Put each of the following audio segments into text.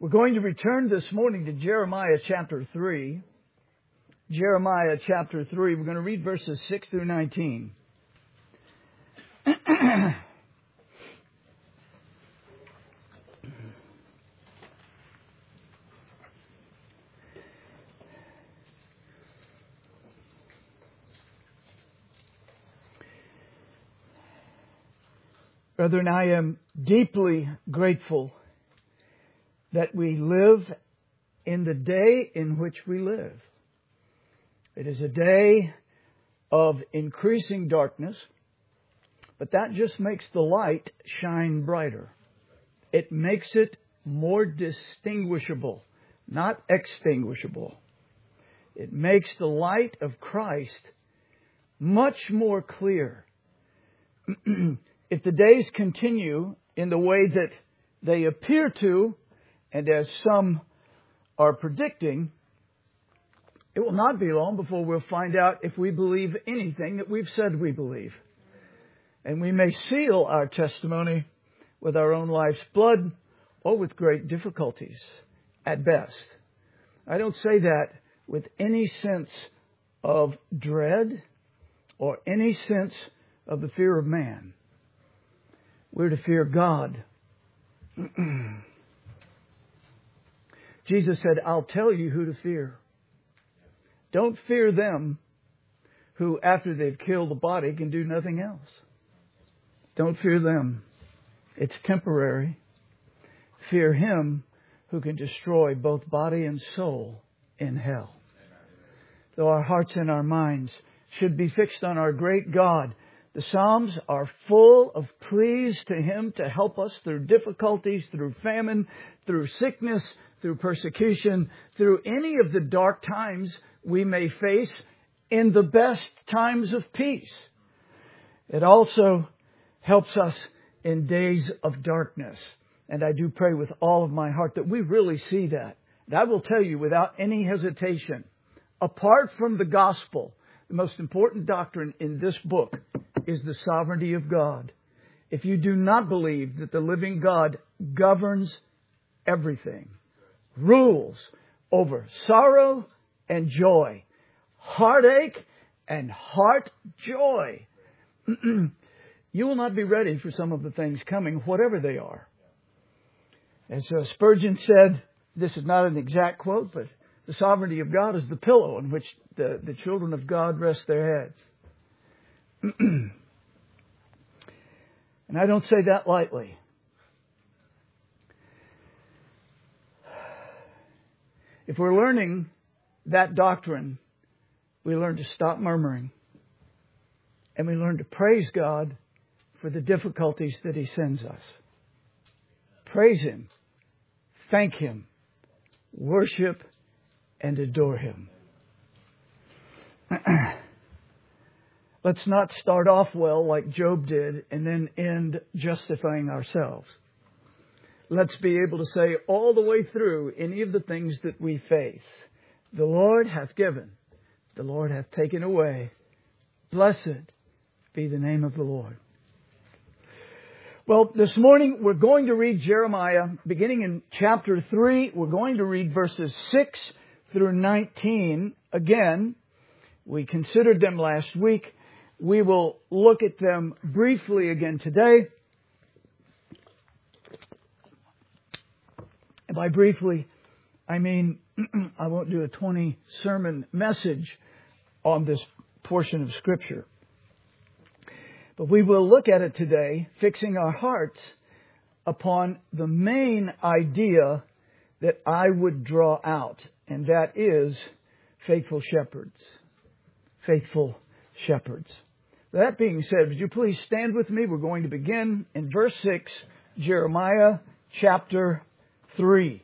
We're going to return this morning to Jeremiah chapter 3. Jeremiah chapter 3. We're going to read verses 6 through 19. Brethren, I am deeply grateful that we live in the day in which we live. It is a day of increasing darkness, but that just makes the light shine brighter. It makes it more distinguishable, not extinguishable. It makes the light of Christ much more clear. If the days continue in the way that they appear to, and as some are predicting, it will not be long before we'll find out if we believe anything that we've said we believe. And we may seal our testimony with our own life's blood or with great difficulties at best. I don't say that with any sense of dread or any sense of the fear of man. We're to fear God. Jesus said, I'll tell you who to fear. Don't fear them who, after they've killed the body, can do nothing else. Don't fear them. It's temporary. Fear Him who can destroy both body and soul in hell. Though our hearts and our minds should be fixed on our great God, the Psalms are full of pleas to Him to help us through difficulties, through famine, through sickness, through persecution, through any of the dark times we may face in the best times of peace. It also helps us in days of darkness. And I do pray with all of my heart that we really see that. And I will tell you without any hesitation, apart from the gospel, the most important doctrine in this book is the sovereignty of God. If you do not believe that the living God governs everything, rules over sorrow and joy, heartache and heart joy, you will not be ready for some of the things coming, whatever they are. As Spurgeon said, this is not an exact quote, but the sovereignty of God is the pillow on which the children of God rest their heads. And I don't say that lightly. If we're learning that doctrine, we learn to stop murmuring. And we learn to praise God for the difficulties that He sends us. Praise Him. Thank Him. Worship and adore Him. Let's not start off well like Job did and then end justifying ourselves. Let's be able to say all the way through any of the things that we face, the Lord hath given, the Lord hath taken away. Blessed be the name of the Lord. Well, this morning we're going to read Jeremiah beginning in chapter 3. We're going to read verses 6 through 19 again. We considered them last week. We will look at them briefly again today. And by briefly, I mean I won't do a 20-sermon message on this portion of Scripture. But we will look at it today, fixing our hearts upon the main idea that I would draw out, and that is faithful shepherds. Faithful shepherds. That being said, would you please stand with me? We're going to begin in verse 6, Jeremiah chapter 3.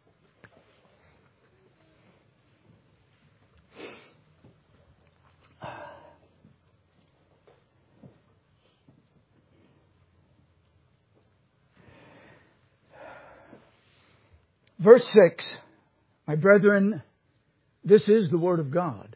Verse 6, my brethren, this is the word of God.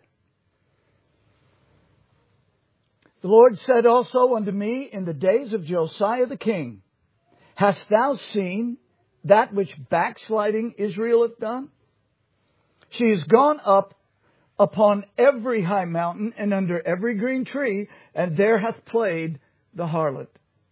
The Lord said also unto me in the days of Josiah the king, hast thou seen that which backsliding Israel hath done? She is gone up upon every high mountain and under every green tree, and there hath played the harlot.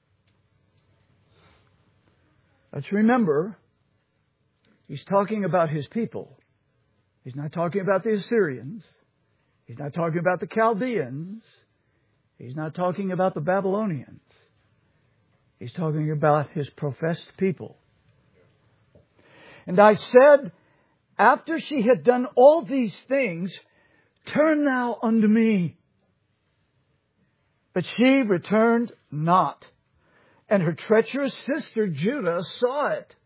Let's remember, he's talking about his people. He's not talking about the Assyrians. He's not talking about the Chaldeans. He's not talking about the Babylonians. He's talking about his professed people. And I said, after she had done all these things, turn thou unto me. But she returned not. And her treacherous sister Judah saw it.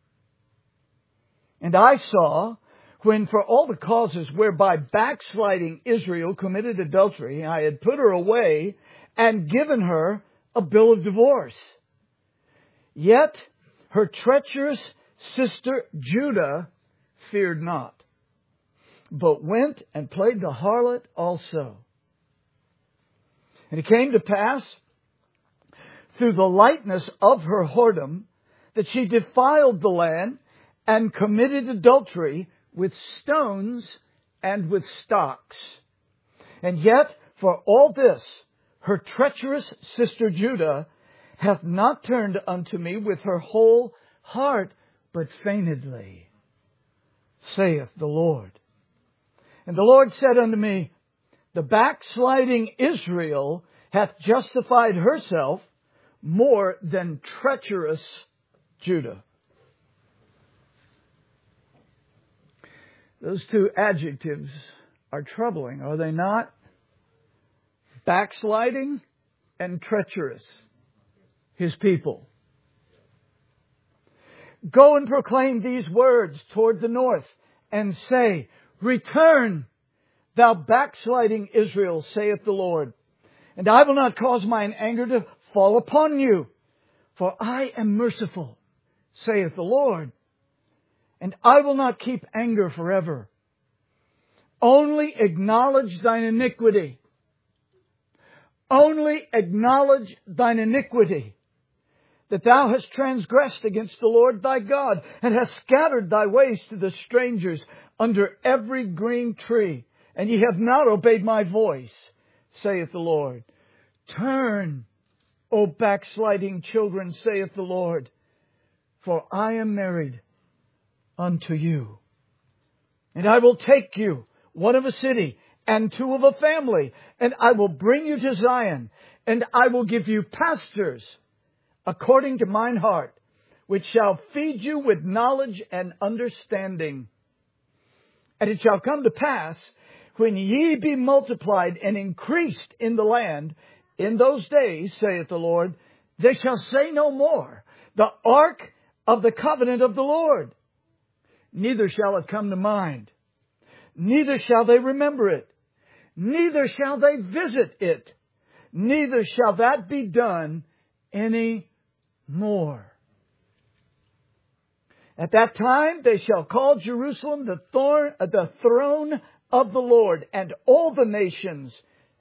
And I saw, when for all the causes whereby backsliding Israel committed adultery, I had put her away and given her a bill of divorce. Yet her treacherous sister Judah feared not, but went and played the harlot also. And it came to pass, through the lightness of her whoredom, that she defiled the land and committed adultery with stones and with stocks. And yet, for all this, her treacherous sister Judah hath not turned unto me with her whole heart, but feignedly, saith the Lord. And the Lord said unto me, the backsliding Israel hath justified herself more than treacherous Judah. Those two adjectives are troubling, are they not? Backsliding and treacherous. His people. Go and proclaim these words toward the north and say, return, thou backsliding Israel, saith the Lord. And I will not cause mine anger to fall upon you, for I am merciful, saith the Lord. And I will not keep anger forever. Only acknowledge thine iniquity. Only acknowledge thine iniquity, that thou hast transgressed against the Lord thy God, and hast scattered thy ways to the strangers under every green tree, and ye have not obeyed my voice, saith the Lord. Turn, O backsliding children, saith the Lord, for I am married unto you. And I will take you, one of a city, and two of a family, and I will bring you to Zion, and I will give you pastors according to mine heart, which shall feed you with knowledge and understanding. And it shall come to pass, when ye be multiplied and increased in the land, in those days, saith the Lord, they shall say no more, the ark of the covenant of the Lord. Neither shall it come to mind, neither shall they remember it, neither shall they visit it, neither shall that be done any more. At that time they shall call Jerusalem the throne of the Lord, and all the nations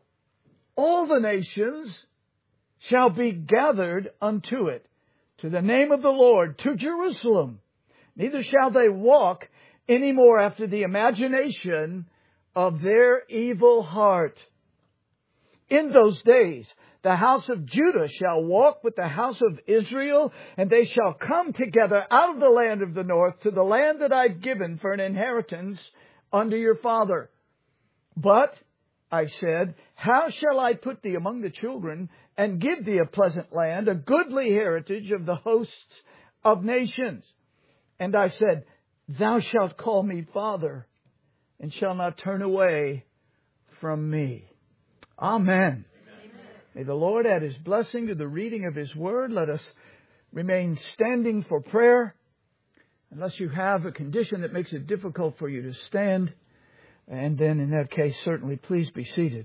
shall be gathered unto it, to the name of the Lord, to Jerusalem. Neither shall they walk any more after the imagination of their evil heart. In those days, the house of Judah shall walk with the house of Israel, and they shall come together out of the land of the north to the land that I've given for an inheritance unto your father. But, I said, how shall I put thee among the children, and give thee a pleasant land, a goodly heritage of the hosts of nations? And I said, thou shalt call me Father, and shall not turn away from me. Amen. May the Lord add His blessing to the reading of His Word. Let us remain standing for prayer. Unless you have a condition that makes it difficult for you to stand. And then in that case, certainly please be seated.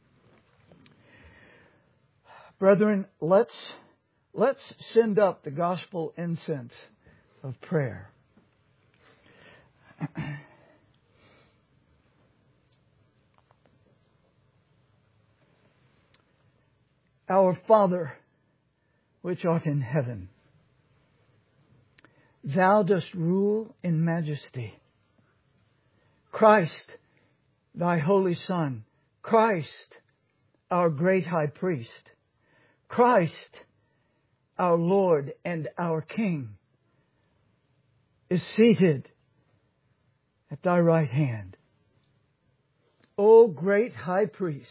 Brethren, let's send up the gospel incense of prayer. Our Father, which art in heaven, Thou dost rule in majesty. Christ, Thy Holy Son. Christ, our great High Priest. Christ, our Lord and our King, is seated at Thy right hand. O great High Priest,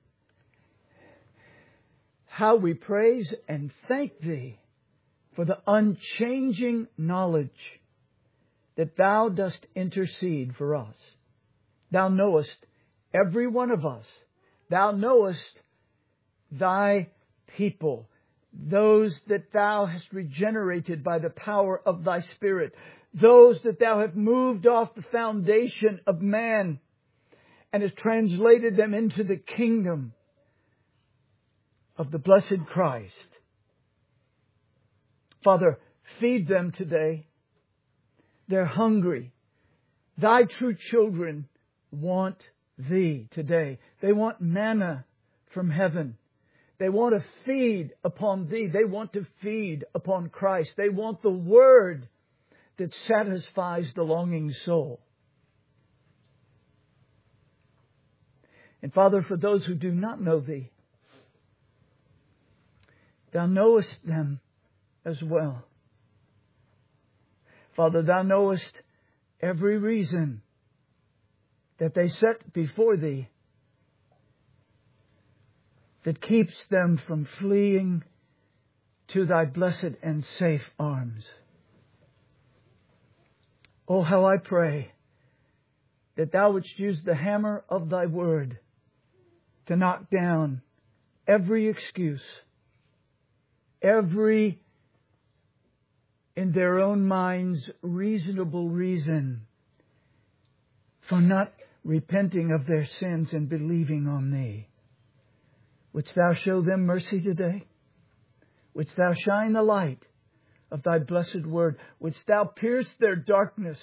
how we praise and thank Thee for the unchanging knowledge that Thou dost intercede for us. Thou knowest every one of us. Thou knowest Thy people, those that Thou hast regenerated by the power of Thy Spirit, those that Thou have moved off the foundation of man and has translated them into the kingdom of the blessed Christ. Father, feed them today. They're hungry. Thy true children want Thee today. They want manna from heaven. They want to feed upon Thee. They want to feed upon Christ. They want the Word that satisfies the longing soul. And Father, for those who do not know Thee, Thou knowest them as well. Father, Thou knowest every reason that they set before Thee that keeps them from fleeing to Thy blessed and safe arms. Oh, how I pray that Thou wouldst use the hammer of Thy Word to knock down every excuse, every, in their own minds, reasonable reason for not repenting of their sins and believing on Thee. Wouldst Thou show them mercy today? Wouldst Thou shine the light of Thy blessed Word? Wouldst Thou pierce their darkness?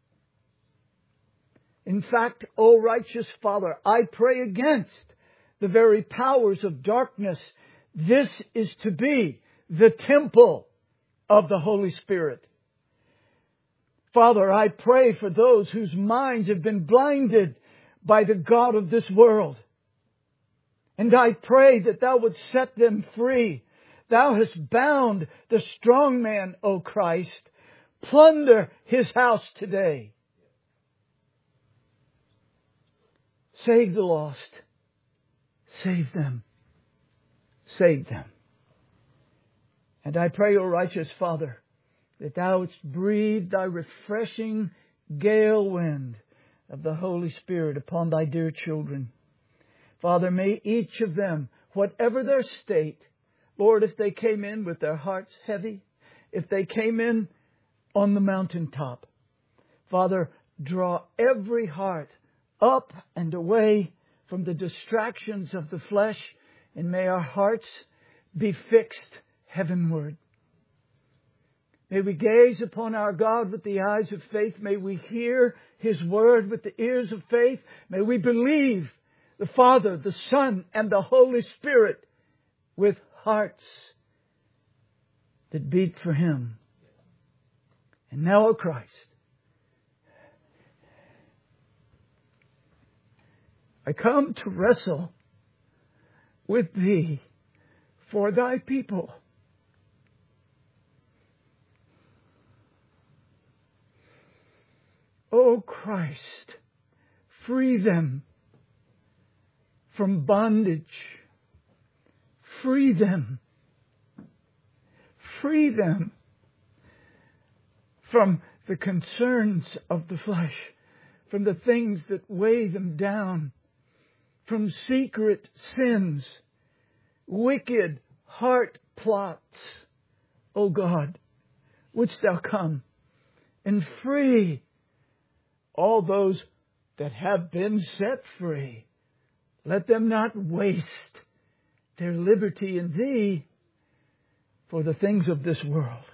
In fact, O righteous Father, I pray against the very powers of darkness. This is to be the temple of the Holy Spirit. Father, I pray for those whose minds have been blinded by the god of this world. And I pray that Thou would set them free. Thou hast bound the strong man, O Christ. Plunder his house today. Save the lost. Save them. Save them. And I pray, O righteous Father, that Thou wouldst breathe Thy refreshing gale wind of the Holy Spirit upon Thy dear children. Father, may each of them, whatever their state, Lord, if they came in with their hearts heavy, if they came in on the mountaintop, Father, draw every heart up and away from the distractions of the flesh, and may our hearts be fixed heavenward. May we gaze upon our God with the eyes of faith. May we hear His Word with the ears of faith. May we believe the Father, the Son, and the Holy Spirit with hearts that beat for Him. And now, O Christ, I come to wrestle with Thee for Thy people. O Christ, free them from bondage. Free them. Free them from the concerns of the flesh, from the things that weigh them down, from secret sins, wicked heart plots. O God, wouldst Thou come and free all those that have been set free. Let them not waste their liberty in Thee for the things of this world.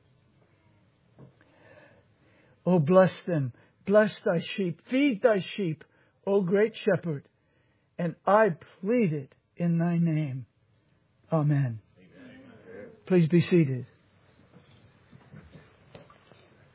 Oh, bless them. Bless Thy sheep. Feed Thy sheep, O great shepherd. And I plead it in Thy name. Amen. Amen. Please be seated.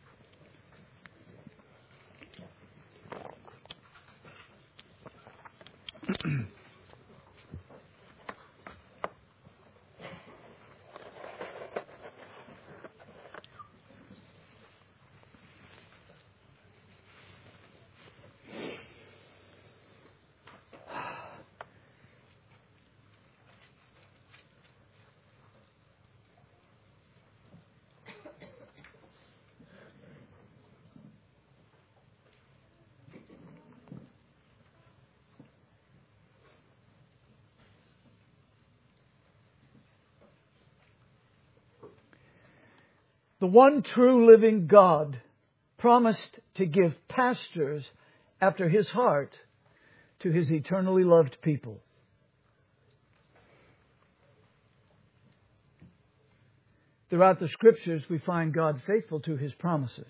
The one true living God promised to give pastors after His heart to His eternally loved people. Throughout the Scriptures, we find God faithful to His promises.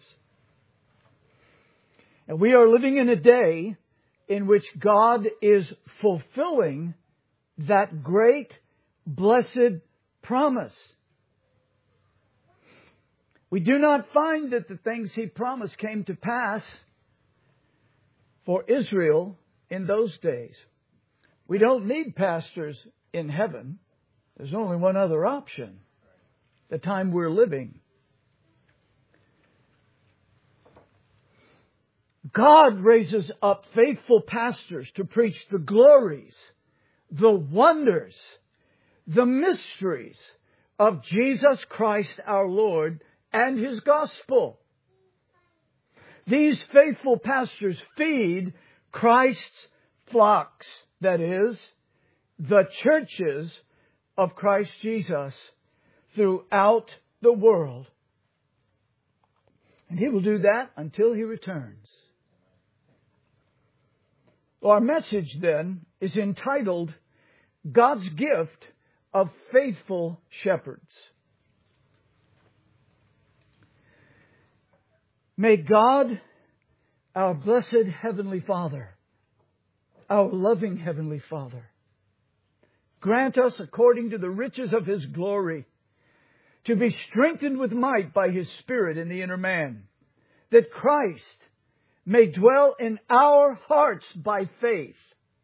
And we are living in a day in which God is fulfilling that great, blessed promise. We do not find that the things He promised came to pass for Israel in those days. We don't need pastors in heaven. There's only one other option. The time we're living. God raises up faithful pastors to preach the glories, the wonders, the mysteries of Jesus Christ our Lord and His gospel. These faithful pastors feed Christ's flocks, that is, the churches of Christ Jesus throughout the world. And He will do that until He returns. Our message then is entitled, God's Gift of Faithful Shepherds. May God, our blessed Heavenly Father, our loving Heavenly Father, grant us according to the riches of His glory to be strengthened with might by His Spirit in the inner man, that Christ may dwell in our hearts by faith,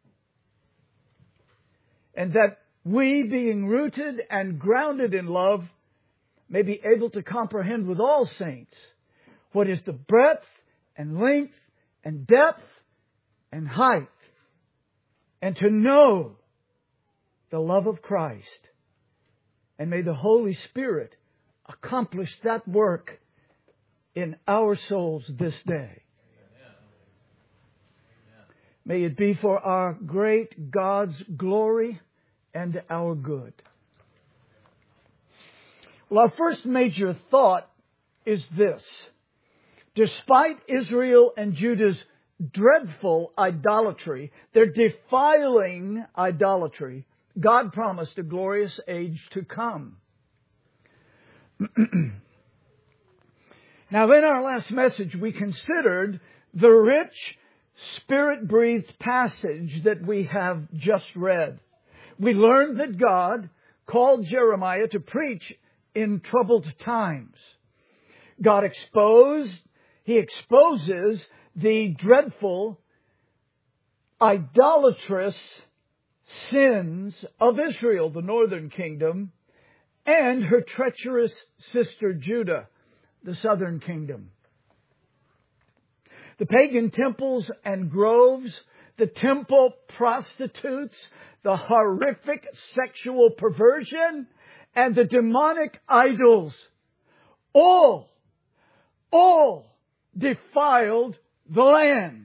and that we, being rooted and grounded in love, may be able to comprehend with all saints what is the breadth and length and depth and height, and to know the love of Christ. And may the Holy Spirit accomplish that work in our souls this day. May it be for our great God's glory and our good. Well, our first major thought is this. Despite Israel and Judah's dreadful idolatry, their defiling idolatry, God promised a glorious age to come. Now, in our last message, we considered the rich, Spirit-breathed passage that we have just read. We learned that God called Jeremiah to preach in troubled times. He exposes the dreadful, idolatrous sins of Israel, the northern kingdom, and her treacherous sister Judah, the southern kingdom. The pagan temples and groves, the temple prostitutes, the horrific sexual perversion, and the demonic idols, all defiled the land.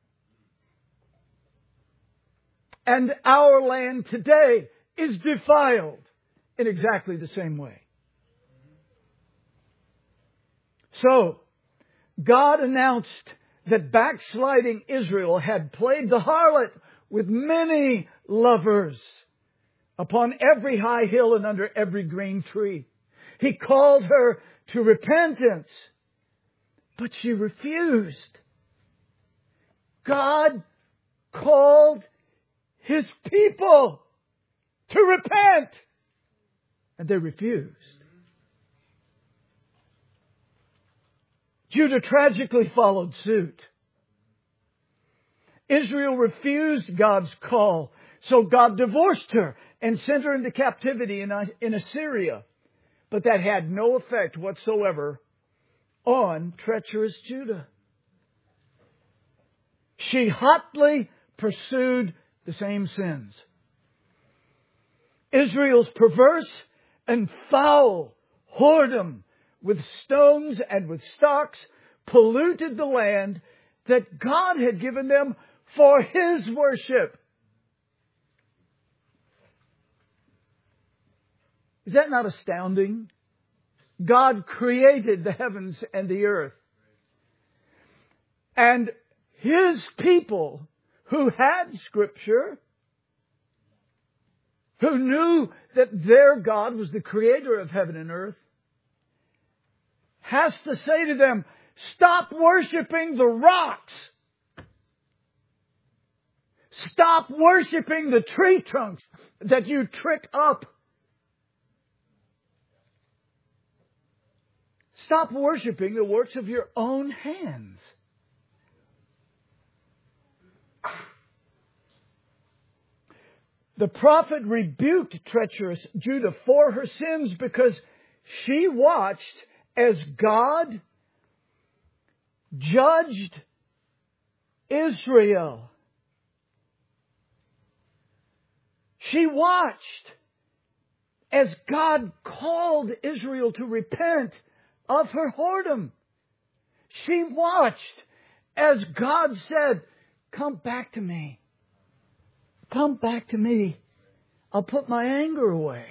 And our land today is defiled in exactly the same way. So, God announced that backsliding Israel had played the harlot with many lovers upon every high hill and under every green tree. He called her to repentance, but she refused. God called His people to repent, and they refused. Judah tragically followed suit. Israel refused God's call, so God divorced her and sent her into captivity in Assyria. But that had no effect whatsoever on treacherous Judah. She hotly pursued the same sins. Israel's perverse and foul whoredom with stones and with stocks polluted the land that God had given them for His worship. Is that not astounding? God created the heavens and the earth. And His people who had Scripture, who knew that their God was the creator of heaven and earth, has to say to them, stop worshiping the rocks. Stop worshiping the tree trunks that you trick up. Stop worshiping the works of your own hands. The prophet rebuked treacherous Judah for her sins because she watched as God judged Israel. She watched as God called Israel to repent of her whoredom. She watched as God said, come back to me. Come back to me. I'll put my anger away.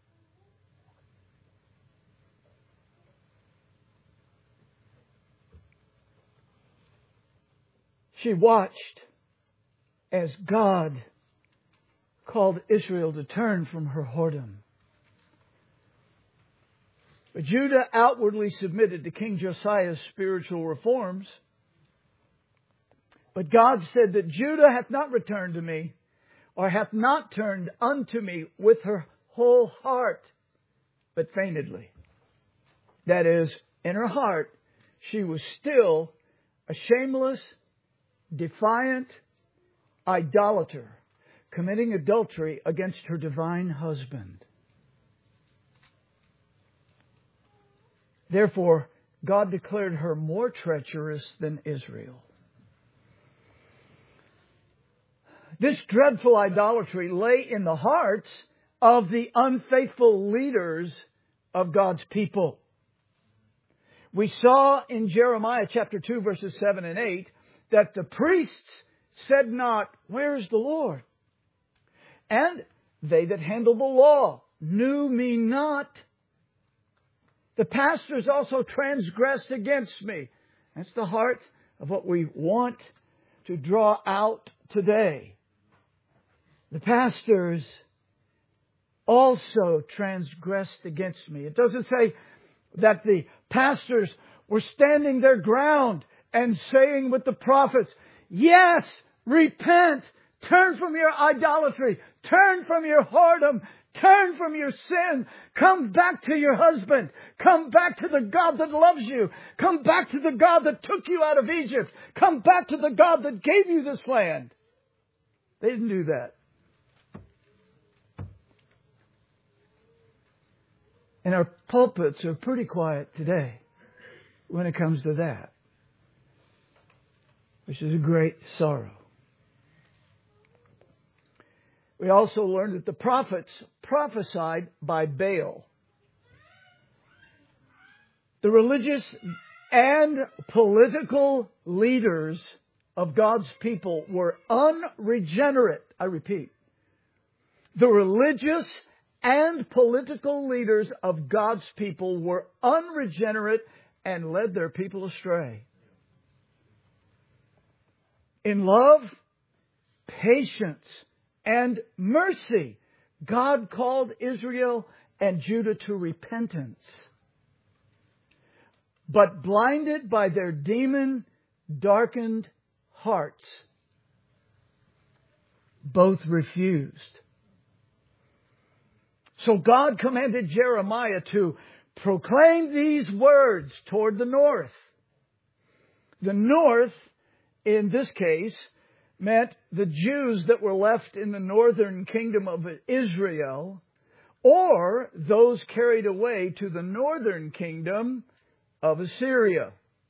She watched as God called Israel to turn from her whoredom. But Judah outwardly submitted to King Josiah's spiritual reforms. But God said that Judah hath not returned to me, or hath not turned unto me with her whole heart, but feignedly. That is, in her heart, she was still a shameless, defiant idolater, committing adultery against her divine husband. Therefore, God declared her more treacherous than Israel. This dreadful idolatry lay in the hearts of the unfaithful leaders of God's people. We saw in Jeremiah chapter 2 verses 7 and 8 that the priests said not, where is the Lord? And they that handle the law knew me not. The pastors also transgressed against me. That's the heart of what we want to draw out today. The pastors also transgressed against me. It doesn't say that the pastors were standing their ground and saying with the prophets, yes, repent, turn from your idolatry, turn from your whoredom, turn from your sin, come back to your husband, come back to the God that loves you, come back to the God that took you out of Egypt, come back to the God that gave you this land. They didn't do that. And our pulpits are pretty quiet today when it comes to that, which is a great sorrow. We also learned that the prophets prophesied by Baal. The religious and political leaders of God's people were unregenerate. I repeat, the religious and political leaders of God's people were unregenerate and led their people astray. In love, patience, and mercy, God called Israel and Judah to repentance. But blinded by their demon-darkened hearts, both refused. So God commanded Jeremiah to proclaim these words toward the north. The north, in this case, meant the Jews that were left in the northern kingdom of Israel, or those carried away to the northern kingdom of Assyria.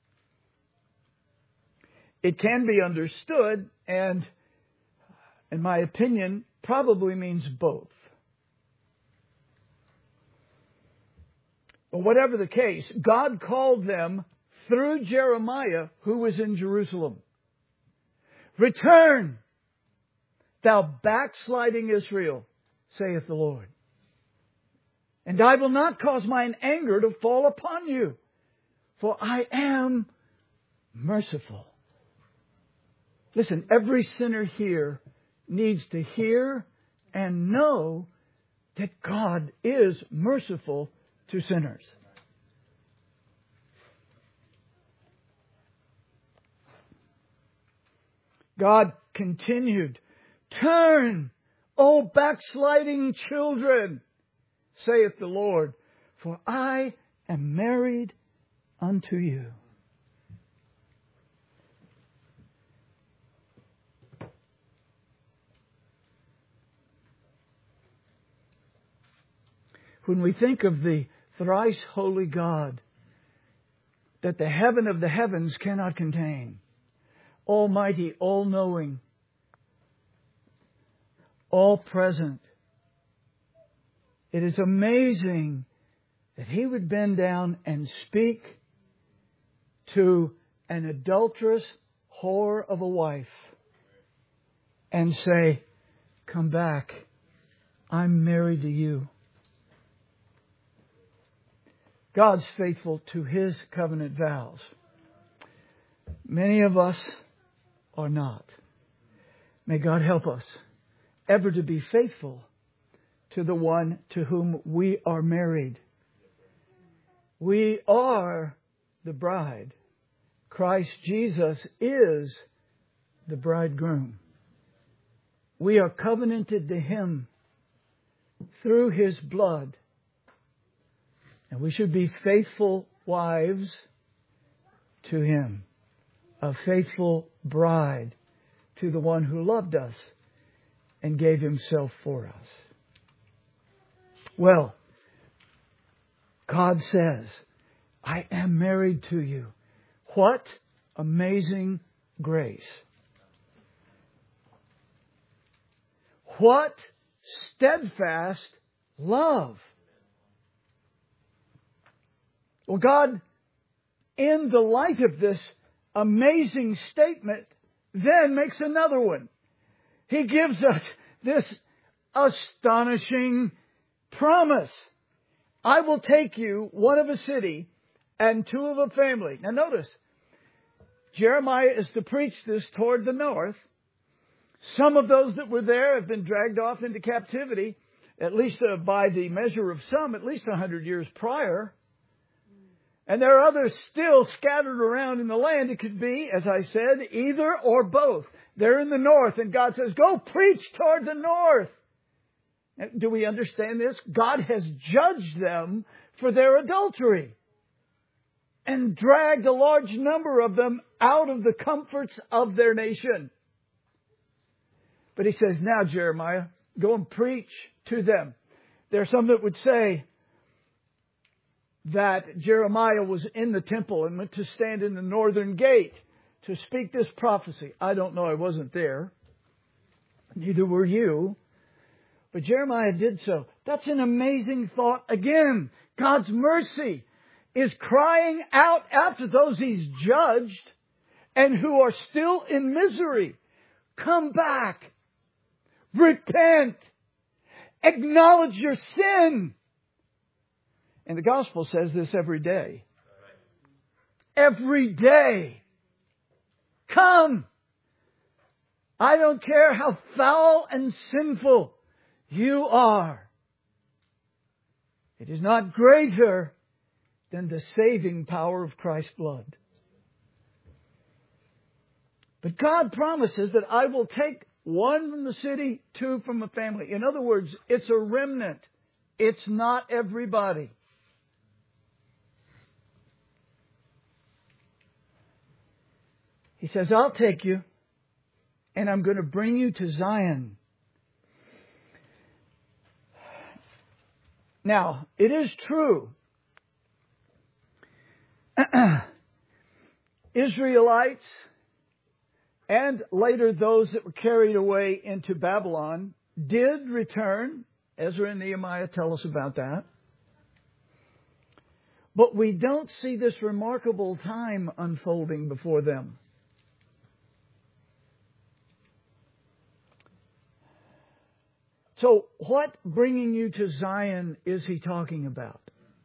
It can be understood, and in my opinion, probably means both. But whatever the case, God called them through Jeremiah, who was in Jerusalem. Return, thou backsliding Israel, saith the Lord. And I will not cause mine anger to fall upon you, for I am merciful. Listen, every sinner here needs to hear and know that God is merciful to sinners. God continued, "Turn, O backsliding children, saith the Lord, for I am married unto you." When we think of the thrice holy God that the heaven of the heavens cannot contain, almighty, all-knowing, all-present, it is amazing that He would bend down and speak to an adulterous whore of a wife and say, "Come back, I'm married to you." God's faithful to His covenant vows. Many of us are not. May God help us ever to be faithful to the one to whom we are married. We are the bride. Christ Jesus is the bridegroom. We are covenanted to Him through His blood. And we should be faithful wives to Him. A faithful bride to the one who loved us and gave Himself for us. Well, God says, "I am married to you." What amazing grace. What steadfast love. Well, God, in the light of this amazing statement, then makes another one. He gives us this astonishing promise. "I will take you, one of a city, and two of a family." Now notice, Jeremiah is to preach this toward the north. Some of those that were there have been dragged off into captivity, at least by the measure of some, at least 100 years prior. And there are others still scattered around in the land. It could be, as I said, either or both. They're in the north, and God says, "Go preach toward the north." Do we understand this? God has judged them for their adultery and dragged a large number of them out of the comforts of their nation. But He says, "Now, Jeremiah, go and preach to them." There are some that would say that Jeremiah was in the temple and went to stand in the northern gate to speak this prophecy. I don't know. I wasn't there. Neither were you. But Jeremiah did so. That's an amazing thought. Again, God's mercy is crying out after those He's judged and who are still in misery. Come back. Repent. Acknowledge your sin. And the gospel says this every day. Every day. Come. I don't care how foul and sinful you are. It is not greater than the saving power of Christ's blood. But God promises that I will take one from the city, two from a family. In other words, it's a remnant. It's not everybody. He says, "I'll take you, and I'm going to bring you to Zion." Now, it is true. Israelites, and later those that were carried away into Babylon, did return. Ezra and Nehemiah tell us about that. But we don't see this remarkable time unfolding before them. So what bringing you to Zion is he talking about?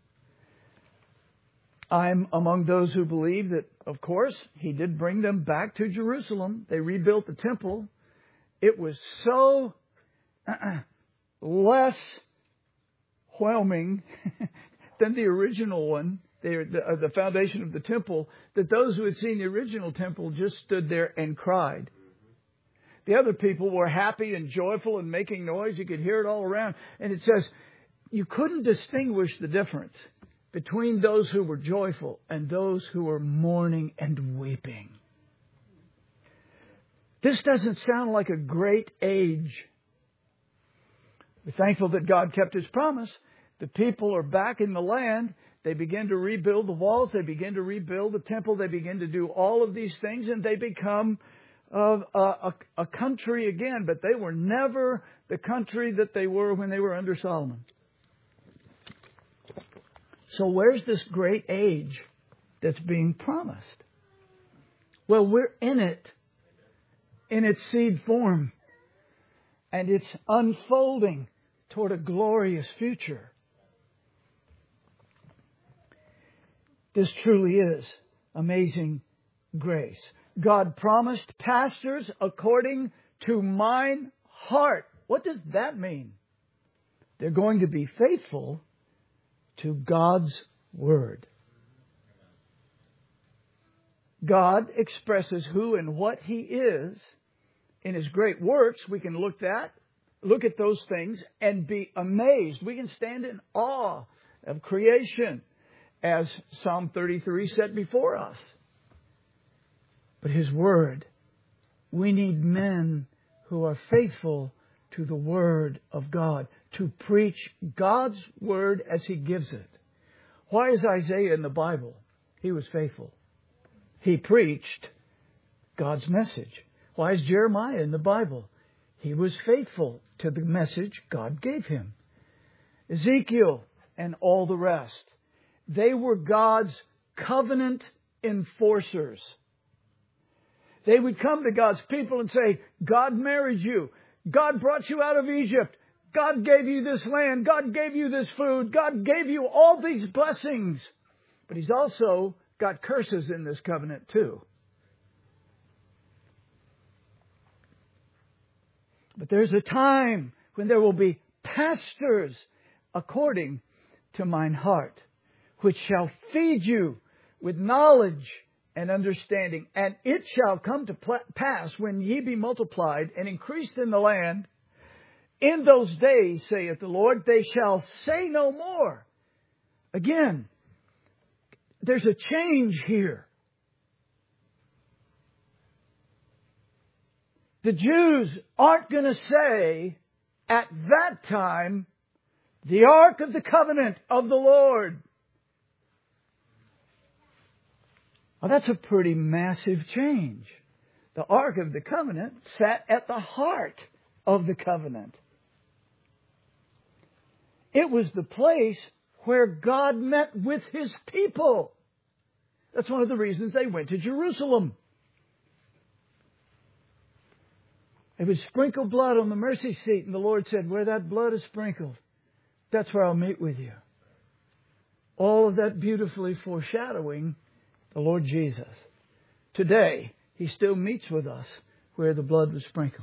I'm among those who believe that, of course, he did bring them back to Jerusalem. They rebuilt the temple. It was so less whelming than the original one, the foundation of the temple, that those who had seen the original temple just stood there and cried. The other people were happy and joyful and making noise. You could hear it all around. And it says you couldn't distinguish the difference between those who were joyful and those who were mourning and weeping. This doesn't sound like a great age. We're thankful that God kept His promise. The people are back in the land. They begin to rebuild the walls. They begin to rebuild the temple. They begin to do all of these things, and they become a country again. But they were never the country that they were when they were under Solomon. So where's this great age that's being promised? Well, we're in it, in its seed form. And it's unfolding toward a glorious future. This truly is amazing grace. God promised pastors according to mine heart. What does that mean? They're going to be faithful to God's Word. God expresses who and what He is in His great works. We can look at those things and be amazed. We can stand in awe of creation, as Psalm 33 said before us. But His Word, we need men who are faithful to the Word of God, to preach God's Word as He gives it. Why is Isaiah in the Bible? He was faithful. He preached God's message. Why is Jeremiah in the Bible? He was faithful to the message God gave him. Ezekiel and all the rest. They were God's covenant enforcers. They would come to God's people and say, God married you. God brought you out of Egypt. God gave you this land. God gave you this food. God gave you all these blessings. But He's also got curses in this covenant too. But there's a time when there will be pastors according to mine heart, which shall feed you with knowledge and understanding. And it shall come to pass, when ye be multiplied and increased in the land, in those days, saith the Lord, they shall say no more. Again, there's a change here. The Jews aren't going to say at that time, the Ark of the Covenant of the Lord. Well, that's a pretty massive change. The Ark of the Covenant sat at the heart of the covenant. It was the place where God met with His people. That's one of the reasons they went to Jerusalem. It was sprinkled blood on the mercy seat, and the Lord said, where that blood is sprinkled, that's where I'll meet with you. All of that beautifully foreshadowing the Lord Jesus. Today, He still meets with us where the blood was sprinkled.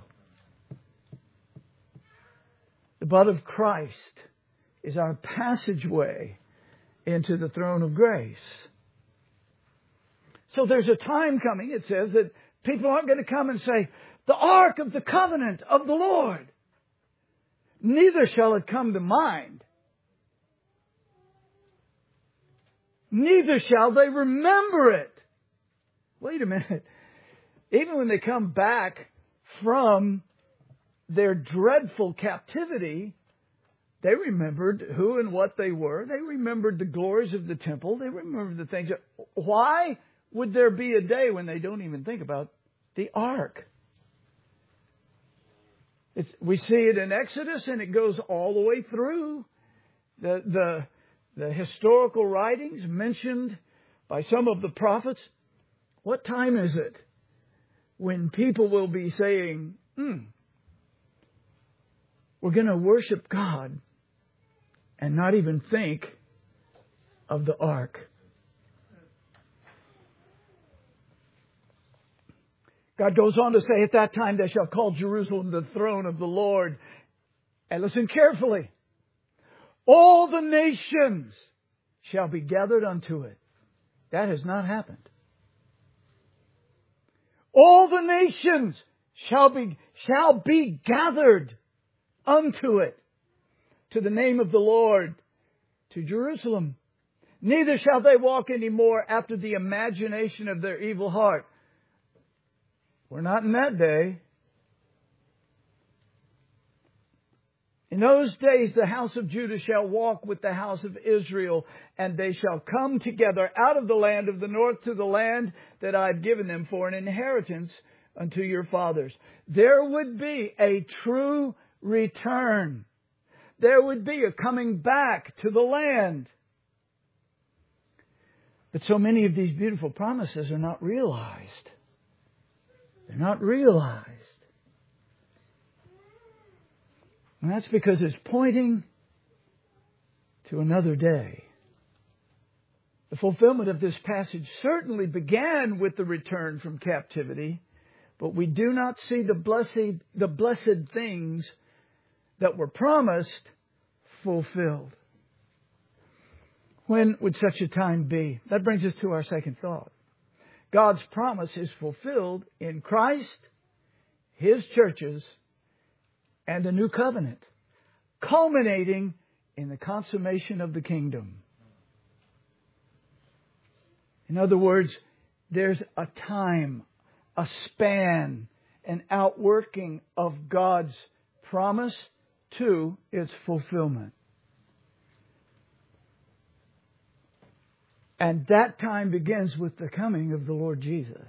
The blood of Christ is our passageway into the throne of grace. So there's a time coming, it says, that people aren't going to come and say, the Ark of the Covenant of the Lord, neither shall it come to mind. Neither shall they remember it. Wait a minute. Even when they come back from their dreadful captivity, they remembered who and what they were. They remembered the glories of the temple. They remembered the things. Why would there be a day when they don't even think about the ark? We see it in Exodus, and it goes all the way through the historical writings mentioned by some of the prophets. What time is it when people will be saying, We're going to worship God and not even think of the ark. God goes on to say, at that time they shall call Jerusalem the throne of the Lord. And listen carefully. All the nations shall be gathered unto it. That has not happened. All the nations shall be gathered unto it, to the name of the Lord, to Jerusalem. Neither shall they walk any more after the imagination of their evil heart. We're not in that day. In those days the house of Judah shall walk with the house of Israel, and they shall come together out of the land of the north to the land that I have given them for an inheritance unto your fathers. There would be a true return. There would be a coming back to the land. But so many of these beautiful promises are not realized. They're not realized. And that's because it's pointing to another day. The fulfillment of this passage certainly began with the return from captivity, but we do not see the blessed things that were promised fulfilled. When would such a time be? That brings us to our second thought. God's promise is fulfilled in Christ, His churches, and a new covenant, culminating in the consummation of the kingdom. In other words, there's a time, a span, an outworking of God's promise to its fulfillment. And that time begins with the coming of the Lord Jesus.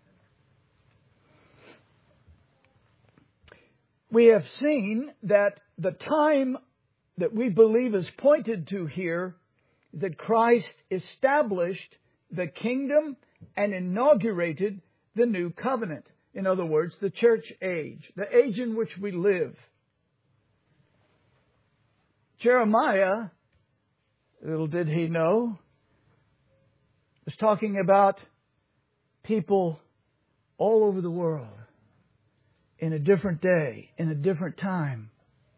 We have seen that the time that we believe is pointed to here, that Christ established the kingdom and inaugurated the new covenant. In other words, the church age, the age in which we live. Jeremiah, little did he know, was talking about people all over the world in a different day, in a different time,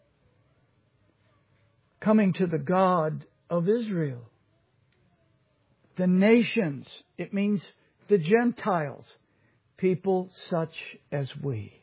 coming to the God of Israel. The nations, it means the Gentiles, people such as we.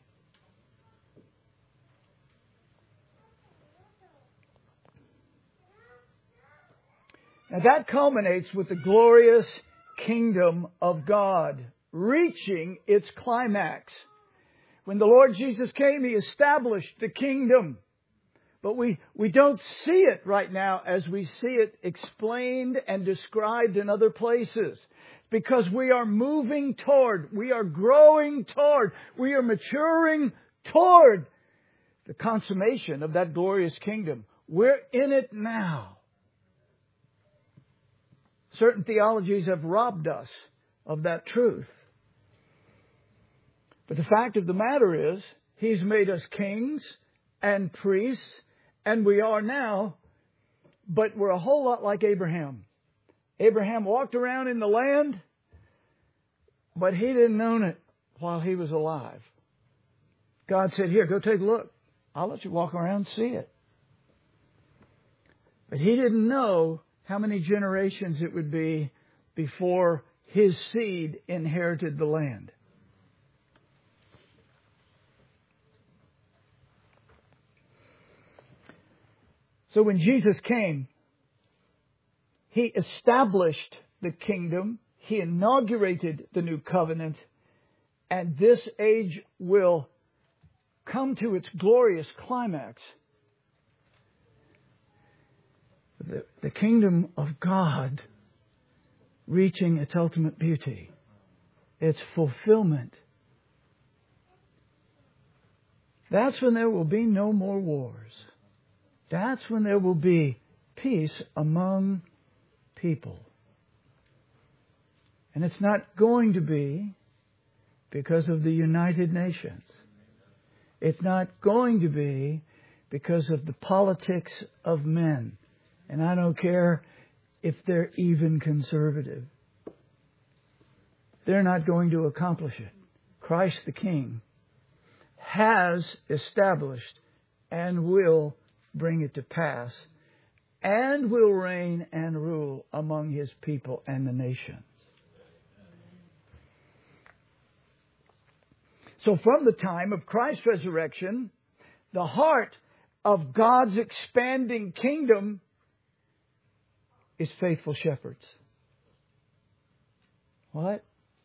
Now that culminates with the glorious kingdom of God reaching its climax. When the Lord Jesus came, He established the kingdom. But we don't see it right now as we see it explained and described in other places. Because we are moving toward, we are growing toward, we are maturing toward the consummation of that glorious kingdom. We're in it now. Certain theologies have robbed us of that truth. But the fact of the matter is, He's made us kings and priests, and we are now, but we're a whole lot like Abraham. Abraham walked around in the land, but he didn't own it while he was alive. God said, here, go take a look. I'll let you walk around and see it. But he didn't know how many generations it would be before his seed inherited the land. So when Jesus came, He established the kingdom. He inaugurated the new covenant. And this age will come to its glorious climax. The kingdom of God reaching its ultimate beauty, its fulfillment. That's when there will be no more wars. That's when there will be peace among people. And it's not going to be because of the United Nations. It's not going to be because of the politics of men. And I don't care if they're even conservative. They're not going to accomplish it. Christ the King has established and will bring it to pass and will reign and rule among His people and the nations. So from the time of Christ's resurrection, the heart of God's expanding kingdom is faithful shepherds. What?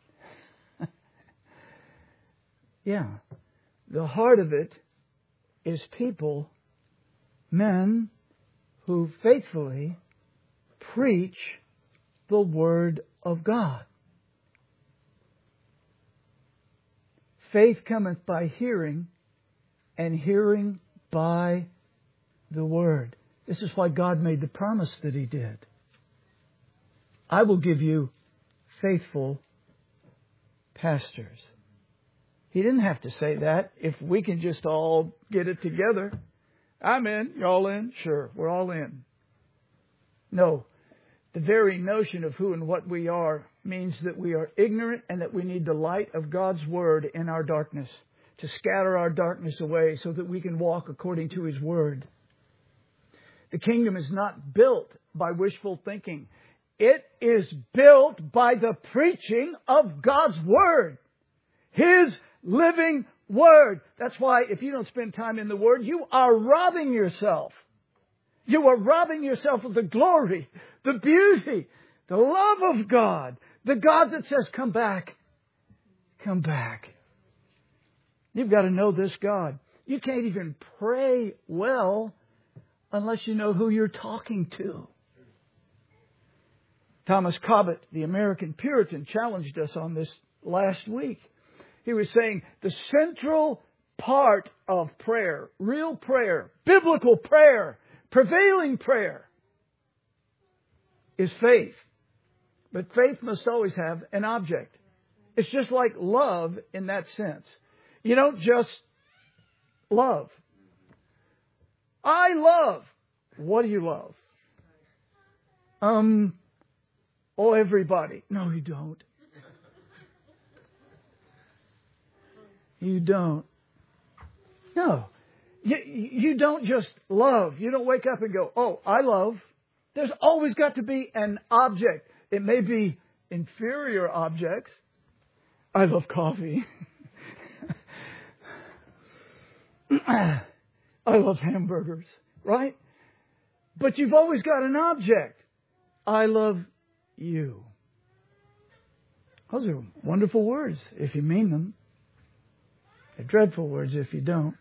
Yeah. The heart of it is people, men, who faithfully preach the Word of God. Faith cometh by hearing, and hearing by the Word. This is why God made the promise that He did. I will give you faithful pastors. He didn't have to say that. If we can just all get it together. I'm in. You all in? Sure, we're all in. No. The very notion of who and what we are means that we are ignorant and that we need the light of God's Word in our darkness to scatter our darkness away so that we can walk according to His Word. The kingdom is not built by wishful thinking. It is built by the preaching of God's Word. His living Word. That's why if you don't spend time in the Word, you are robbing yourself. You are robbing yourself of the glory, the beauty, the love of God. The God that says, come back. Come back. You've got to know this God. You can't even pray well unless you know who you're talking to. Thomas Cobbett, the American Puritan, challenged us on this last week. He was saying the central part of prayer, real prayer, biblical prayer, prevailing prayer, is faith. But faith must always have an object. It's just like love in that sense. You don't just love. I love. What do you love? Everybody. No, you don't. You don't. No. You don't just love. You don't wake up and go, oh, I love. There's always got to be an object. It may be inferior objects. I love coffee. I love hamburgers, right? But you've always got an object. I love you. Those are wonderful words if you mean them. They're dreadful words if you don't.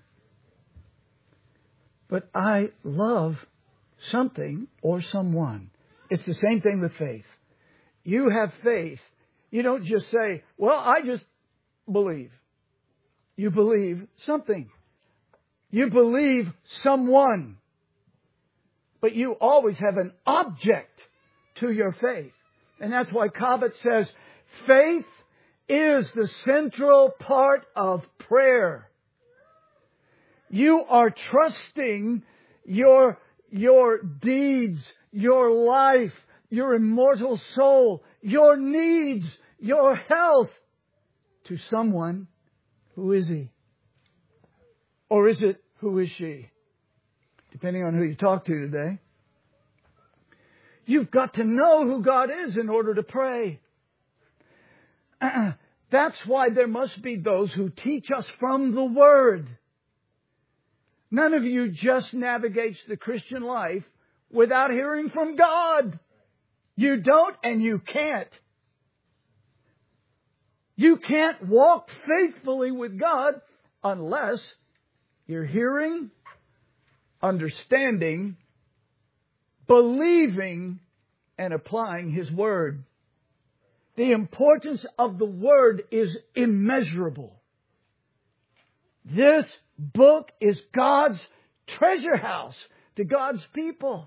But I love something or someone. It's the same thing with faith. You have faith. You don't just say, well, I just believe. You believe something. You believe someone. But you always have an object to your faith. And that's why Cobbett says, faith is the central part of prayer. You are trusting your deeds, your life, your immortal soul, your needs, your health to someone. Who is he? Or is it, who is she? Depending on who you talk to today. You've got to know who God is in order to pray. That's why there must be those who teach us from the Word. None of you just navigates the Christian life without hearing from God. You don't and you can't. You can't walk faithfully with God unless you're hearing, understanding, believing, and applying His Word. The importance of the Word is immeasurable. This book is God's treasure house to God's people.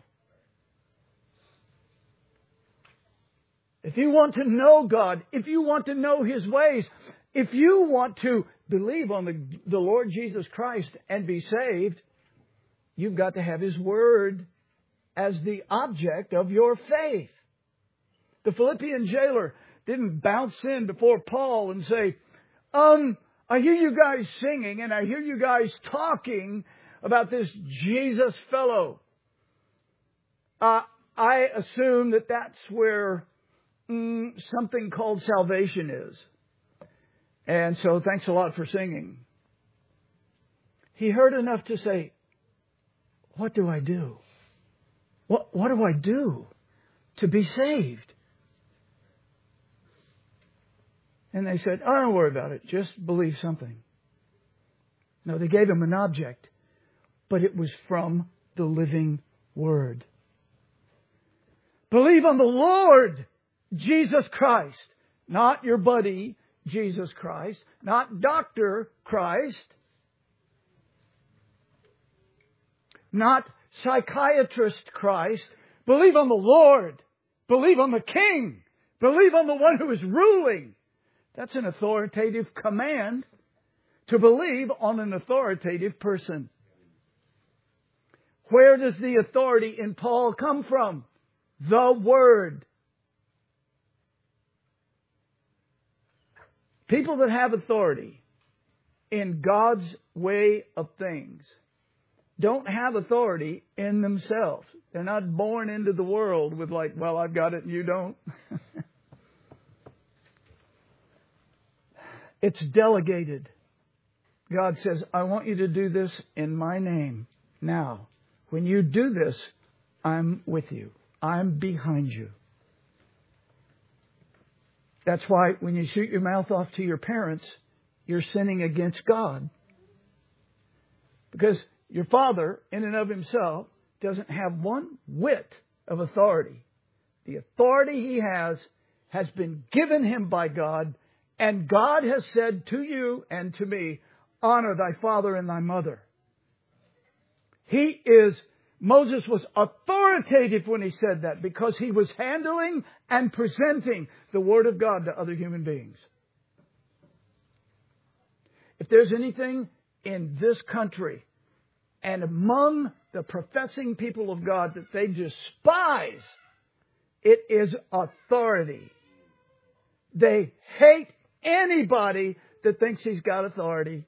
If you want to know God, if you want to know His ways, if you want to believe on the Lord Jesus Christ and be saved, you've got to have His Word as the object of your faith. The Philippian jailer didn't bounce in before Paul and say, I hear you guys singing and I hear you guys talking about this Jesus fellow. I assume that that's where something called salvation is. And so thanks a lot for singing. He heard enough to say, what do I do? What do I do to be saved? And they said, oh, don't worry about it. Just believe something. No, they gave him an object, but it was from the living Word. Believe on the Lord Jesus Christ, not your buddy Jesus Christ, not Dr. Christ, not psychiatrist Christ. Believe on the Lord. Believe on the King. Believe on the one who is ruling. That's an authoritative command, to believe on an authoritative person. Where does the authority in Paul come from? The Word. People that have authority in God's way of things don't have authority in themselves. They're not born into the world with like, well, I've got it and you don't. It's delegated. God says, I want you to do this in my name. Now, when you do this, I'm with you. I'm behind you. That's why when you shoot your mouth off to your parents, you're sinning against God. Because your father, in and of himself, doesn't have one whit of authority. The authority he has been given him by God. And God has said to you and to me, honor thy father and thy mother. Moses was authoritative when he said that because he was handling and presenting the Word of God to other human beings. If there's anything in this country and among the professing people of God that they despise, it is authority. They hate anybody that thinks he's got authority.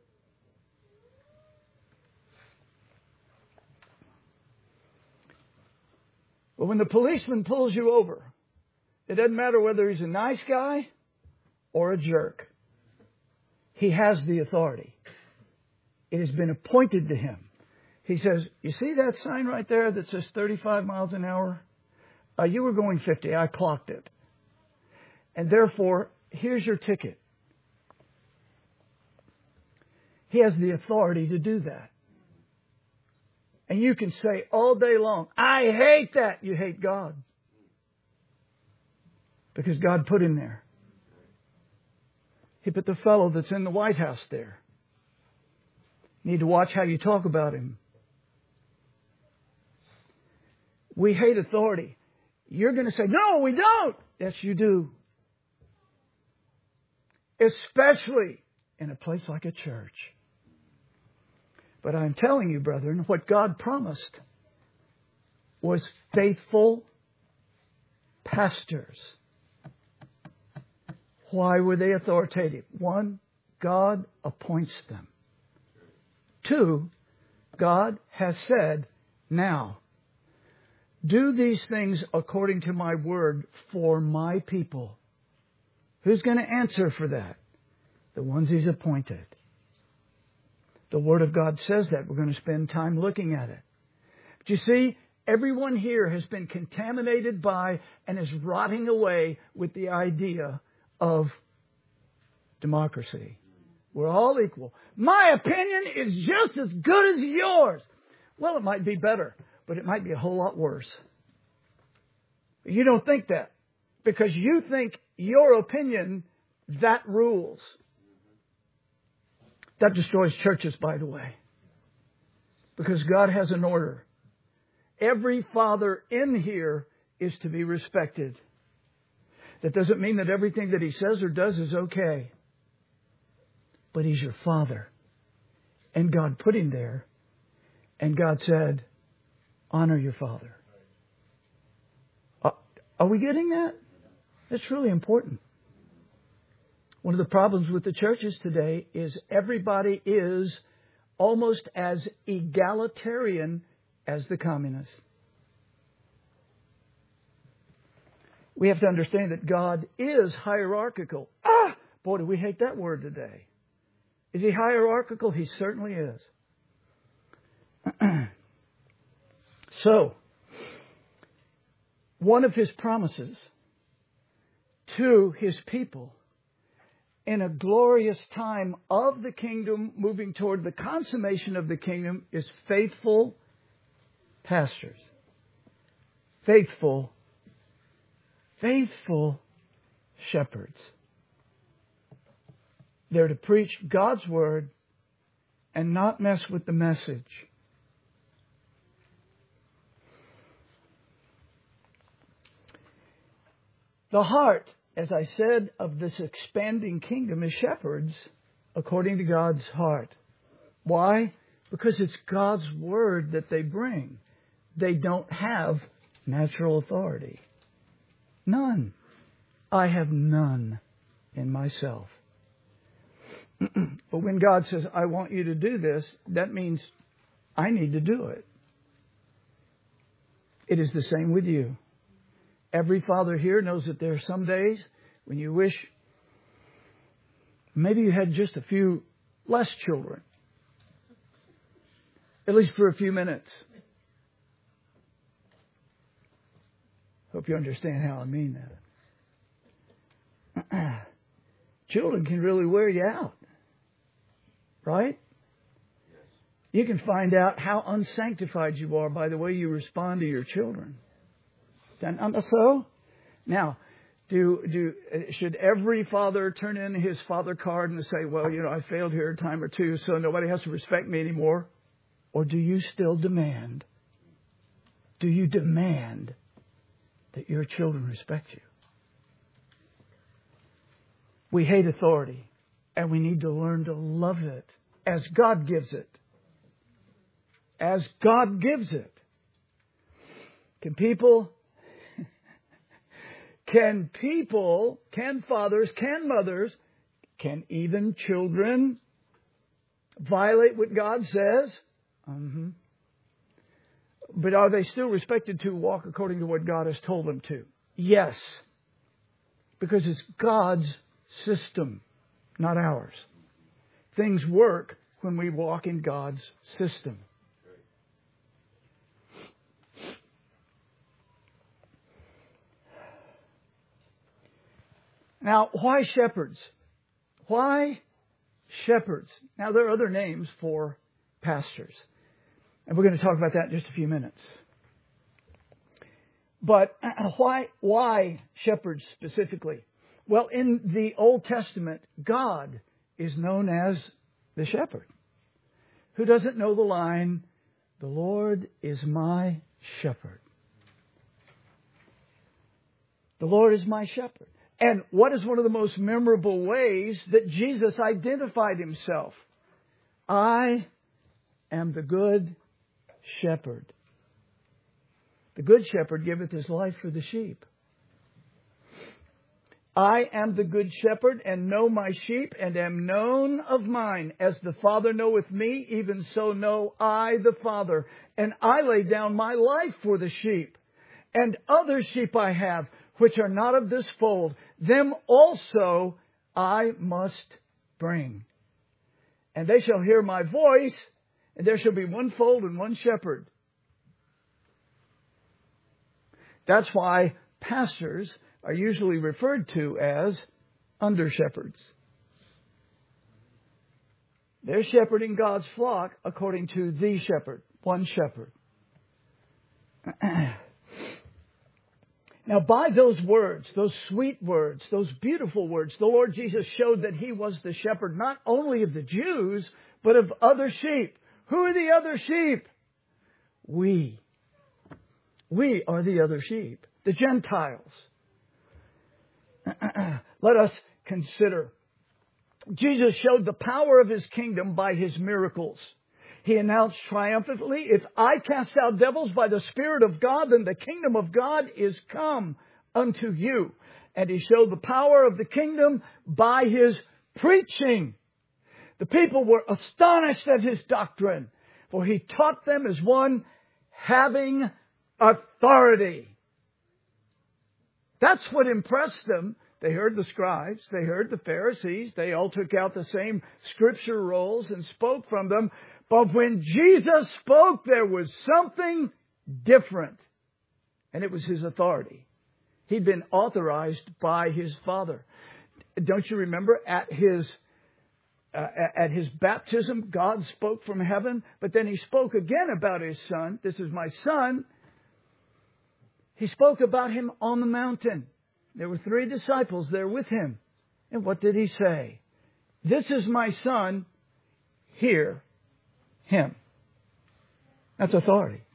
But when the policeman pulls you over, it doesn't matter whether he's a nice guy or a jerk. He has the authority. It has been appointed to him. He says, you see that sign right there that says 35 miles an hour? You were going 50. I clocked it. And therefore, here's your ticket. He has the authority to do that. And you can say all day long, I hate that. You hate God. Because God put him there. He put the fellow that's in the White House there. You need to watch how you talk about him. We hate authority. You're going to say, no, we don't. Yes, you do. Especially in a place like a church. But I'm telling you, brethren, what God promised was faithful pastors. Why were they authoritative? 1, God appoints them. 2, God has said, now, do these things according to my word for my people. Who's going to answer for that? The ones He's appointed. The Word of God says that. We're going to spend time looking at it. But you see, everyone here has been contaminated by and is rotting away with the idea of democracy. We're all equal. My opinion is just as good as yours. Well, it might be better, but it might be a whole lot worse. But you don't think that because you think your opinion, that rules. That destroys churches, by the way. Because God has an order. Every father in here is to be respected. That doesn't mean that everything that he says or does is okay. But he's your father. And God put him there. And God said, honor your father. Are we getting that? That's really important. One of the problems with the churches today is everybody is almost as egalitarian as the communists. We have to understand that God is hierarchical. Boy, do we hate that word today. Is He hierarchical? He certainly is. So, one of His promises to His people in a glorious time of the kingdom, moving toward the consummation of the kingdom, is faithful pastors. Faithful shepherds. They're to preach God's word and not mess with the message. The heart, as I said, of this expanding kingdom is shepherds according to God's heart. Why? Because it's God's word that they bring. They don't have natural authority. None. I have none in myself. But when God says, I want you to do this, that means I need to do it. It is the same with you. Every father here knows that there are some days when you wish maybe you had just a few less children. At least for a few minutes. Hope you understand how I mean that. Children can really wear you out. Right? You can find out how unsanctified you are by the way you respond to your children. So, now, should every father turn in his father card and say, well, I failed here a time or two, so nobody has to respect me anymore? Or do you still demand? Do you demand that your children respect you? We hate authority, and we need to learn to love it as God gives it. As God gives it. Can fathers, can mothers, can even children violate what God says? But are they still respected to walk according to what God has told them to? Yes. Because it's God's system, not ours. Things work when we walk in God's system. Now, why shepherds? Why shepherds? Now, there are other names for pastors. And we're going to talk about that in just a few minutes. But why shepherds specifically? Well, in the Old Testament, God is known as the shepherd. Who doesn't know the line, the Lord is my shepherd? The Lord is my shepherd. And what is one of the most memorable ways that Jesus identified Himself? I am the good shepherd. The good shepherd giveth his life for the sheep. I am the good shepherd and know my sheep and am known of mine. As the Father knoweth me, even so know I the Father. And I lay down my life for the sheep. And other sheep I have, which are not of this fold, them also I must bring. And they shall hear my voice, and there shall be one fold and one shepherd. That's why pastors are usually referred to as under-shepherds. They're shepherding God's flock according to the shepherd, one shepherd. Now, by those words, those sweet words, those beautiful words, the Lord Jesus showed that He was the shepherd not only of the Jews, but of other sheep. Who are the other sheep? We. We are the other sheep, the Gentiles. Let us consider. Jesus showed the power of His kingdom by His miracles. He announced triumphantly, if I cast out devils by the Spirit of God, then the kingdom of God is come unto you. And He showed the power of the kingdom by His preaching. The people were astonished at His doctrine, for He taught them as one having authority. That's what impressed them. They heard the scribes, they heard the Pharisees, they all took out the same scripture rolls and spoke from them. But when Jesus spoke, there was something different. And it was His authority. He'd been authorized by His Father. Don't you remember at His baptism, God spoke from heaven, but then He spoke again about His Son. This is my Son. He spoke about Him on the mountain. There were 3 disciples there with Him. And what did He say? This is my Son, hear Him. That's authority.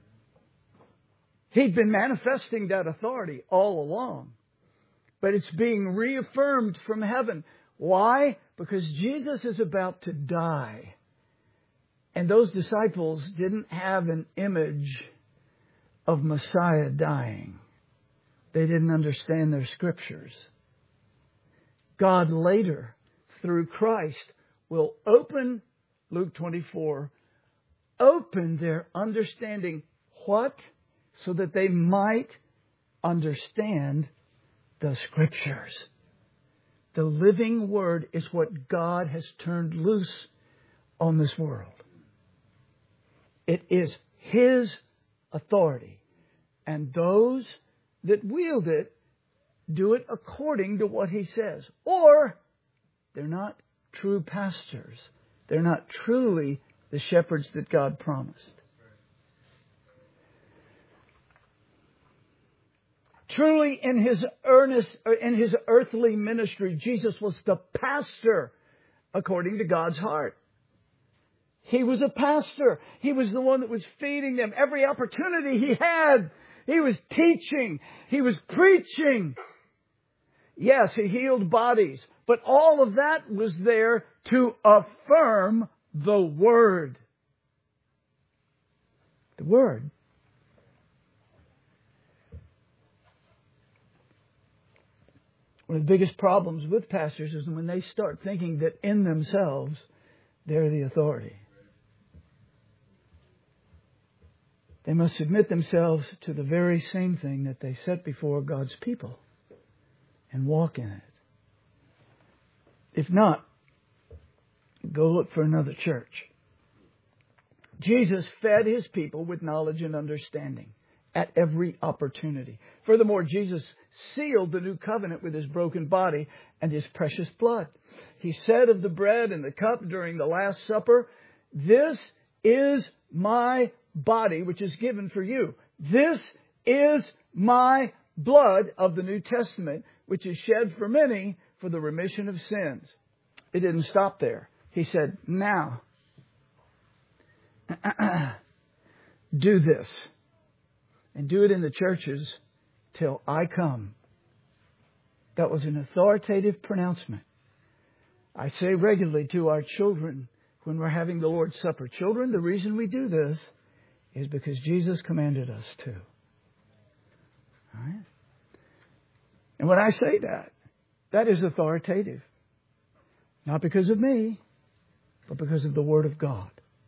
He'd been manifesting that authority all along. But it's being reaffirmed from heaven. Why? Because Jesus is about to die. And those disciples didn't have an image of Messiah dying. They didn't understand their scriptures. God later, through Christ, will open, Luke 24, open their understanding. What? So that they might understand the scriptures. The living Word is what God has turned loose on this world. It is His authority. And those that wield it do it according to what He says. Or they're not true pastors. They're not truly the shepherds that God promised. Truly, in His earthly ministry, Jesus was the pastor according to God's heart. He was a pastor. He was the one that was feeding them. Every opportunity He had, He was teaching. He was preaching. Yes, He healed bodies. But all of that was there to affirm the Word. The Word. One of the biggest problems with pastors is when they start thinking that in themselves they're the authority. They must submit themselves to the very same thing that they set before God's people and walk in it. If not, go look for another church. Jesus fed His people with knowledge and understanding at every opportunity. Furthermore, Jesus sealed the new covenant with His broken body and His precious blood. He said of the bread and the cup during the Last Supper, "This is my body, which is given for you. This is my blood of the New Testament, which is shed for many for the remission of sins." It didn't stop there. He said, "Now, do this. And do it in the churches till I come." That was an authoritative pronouncement. I say regularly to our children when we're having the Lord's Supper, "Children, the reason we do this is because Jesus commanded us to." All right? And when I say that, that is authoritative. Not because of me, but because of the Word of God.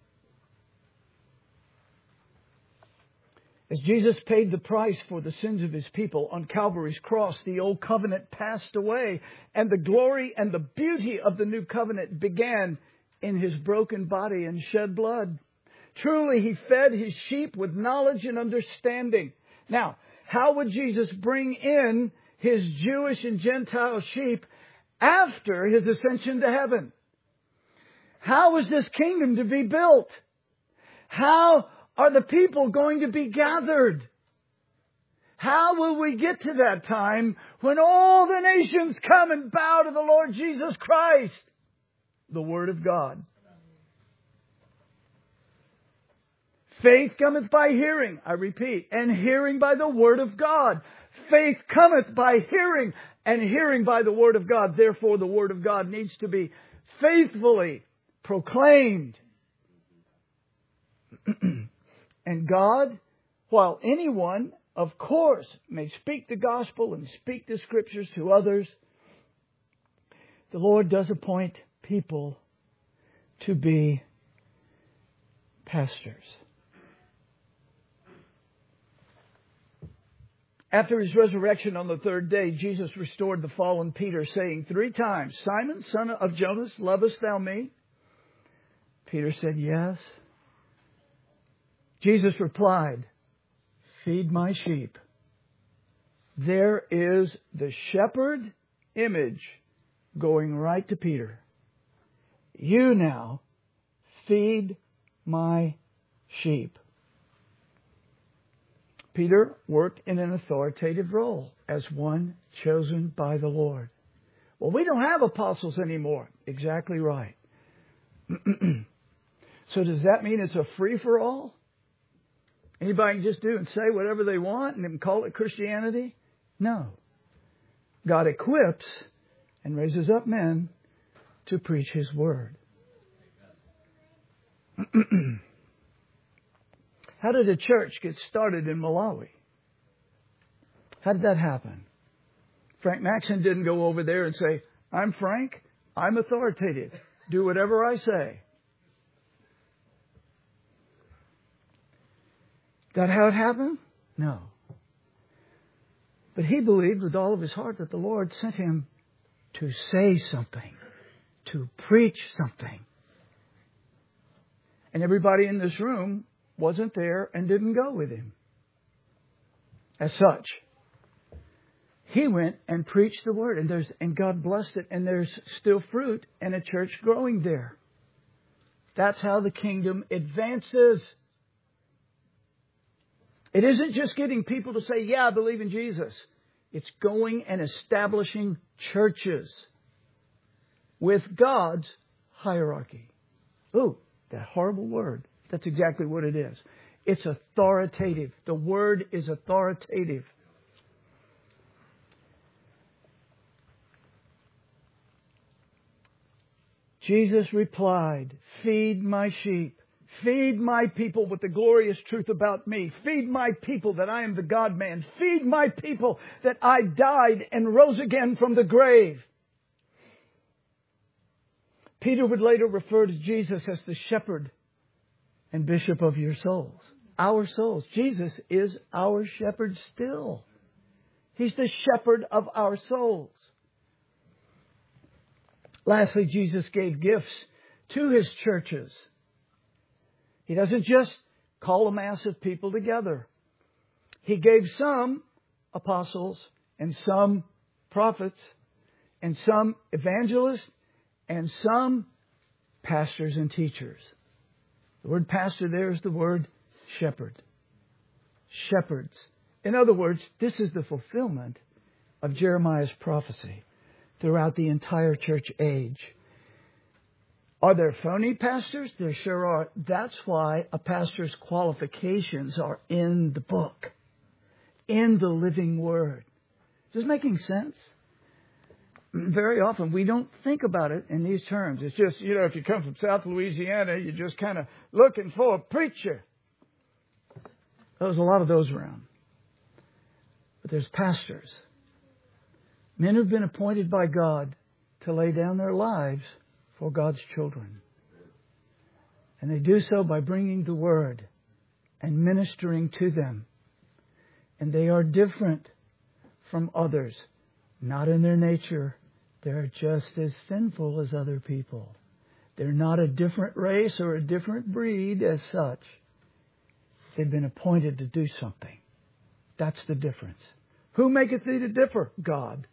As Jesus paid the price for the sins of His people on Calvary's cross, the old covenant passed away, and the glory and the beauty of the new covenant began in His broken body and shed blood. Truly, He fed His sheep with knowledge and understanding. Now, how would Jesus bring in His Jewish and Gentile sheep after His ascension to heaven? How was this kingdom to be built? How are the people going to be gathered? How will we get to that time when all the nations come and bow to the Lord Jesus Christ? The Word of God. Faith cometh by hearing, I repeat, and hearing by the Word of God. Faith cometh by hearing, and hearing by the Word of God. Therefore, the Word of God needs to be faithfully proclaimed. And God, while anyone, of course, may speak the gospel and speak the scriptures to others, the Lord does appoint people to be pastors. After His resurrection on the third day, Jesus restored the fallen Peter, saying 3 times, "Simon, son of Jonas, lovest thou me?" Peter said, "Yes." Jesus replied, "Feed my sheep." There is the shepherd image going right to Peter. You now feed my sheep. Peter worked in an authoritative role as one chosen by the Lord. Well, we don't have apostles anymore. Exactly right. So does that mean it's a free-for-all? Anybody can just do and say whatever they want and then call it Christianity? No. God equips and raises up men to preach His Word. How did a church get started in Malawi? How did that happen? Frank Maxon didn't go over there and say, "I'm Frank, I'm authoritative, do whatever I say." Is that how it happened? No. But he believed with all of his heart that the Lord sent him to say something, to preach something. And everybody in this room wasn't there and didn't go with him. As such, he went and preached the Word, and God blessed it, and there's still fruit and a church growing there. That's how the kingdom advances. It isn't just getting people to say, "Yeah, I believe in Jesus." It's going and establishing churches with God's hierarchy. Ooh, that horrible word. That's exactly what it is. It's authoritative. The Word is authoritative. Jesus replied, "Feed my sheep. Feed my people with the glorious truth about me. Feed my people that I am the God-man. Feed my people that I died and rose again from the grave." Peter would later refer to Jesus as the shepherd and bishop of your souls. Our souls. Jesus is our shepherd still. He's the shepherd of our souls. Lastly, Jesus gave gifts to His churches. He doesn't just call a mass of people together. He gave some apostles and some prophets and some evangelists and some pastors and teachers. The word pastor there is the word shepherd. Shepherds. In other words, this is the fulfillment of Jeremiah's prophecy throughout the entire church age. Are there phony pastors? There sure are. That's why a pastor's qualifications are in the book, in the living Word. Is this making sense? Very often we don't think about it in these terms. It's just, if you come from South Louisiana, you're just kind of looking for a preacher. There's a lot of those around. But there's pastors. Men who've been appointed by God to lay down their lives for God's children. And they do so by bringing the Word and ministering to them. And they are different from others. Not in their nature. They're just as sinful as other people. They're not a different race or a different breed as such. They've been appointed to do something. That's the difference. Who maketh thee to differ? God.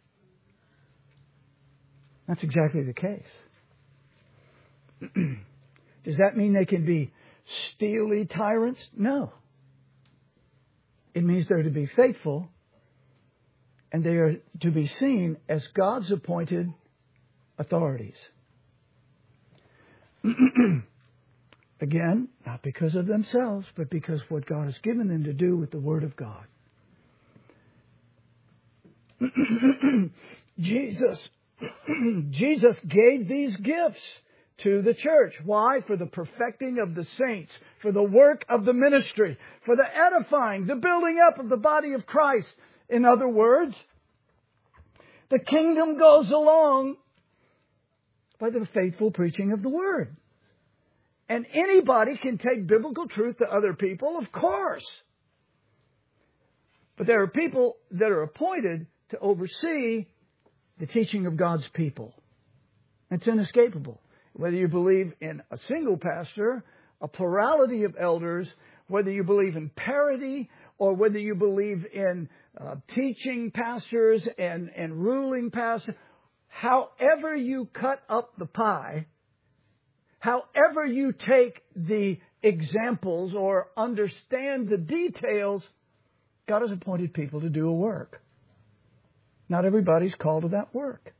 That's exactly the case. Does that mean they can be steely tyrants? No. It means they're to be faithful, and they are to be seen as God's appointed authorities. Again, not because of themselves, but because what God has given them to do with the Word of God. Jesus gave these gifts to the church. Why? For the perfecting of the saints, for the work of the ministry, for the edifying, the building up of the body of Christ. In other words, the kingdom goes along by the faithful preaching of the Word. And anybody can take biblical truth to other people, of course. But there are people that are appointed to oversee the teaching of God's people. It's inescapable. Whether you believe in a single pastor, a plurality of elders, whether you believe in parity, or whether you believe in teaching pastors and ruling pastors, however you cut up the pie, however you take the examples or understand the details, God has appointed people to do a work. Not everybody's called to that work.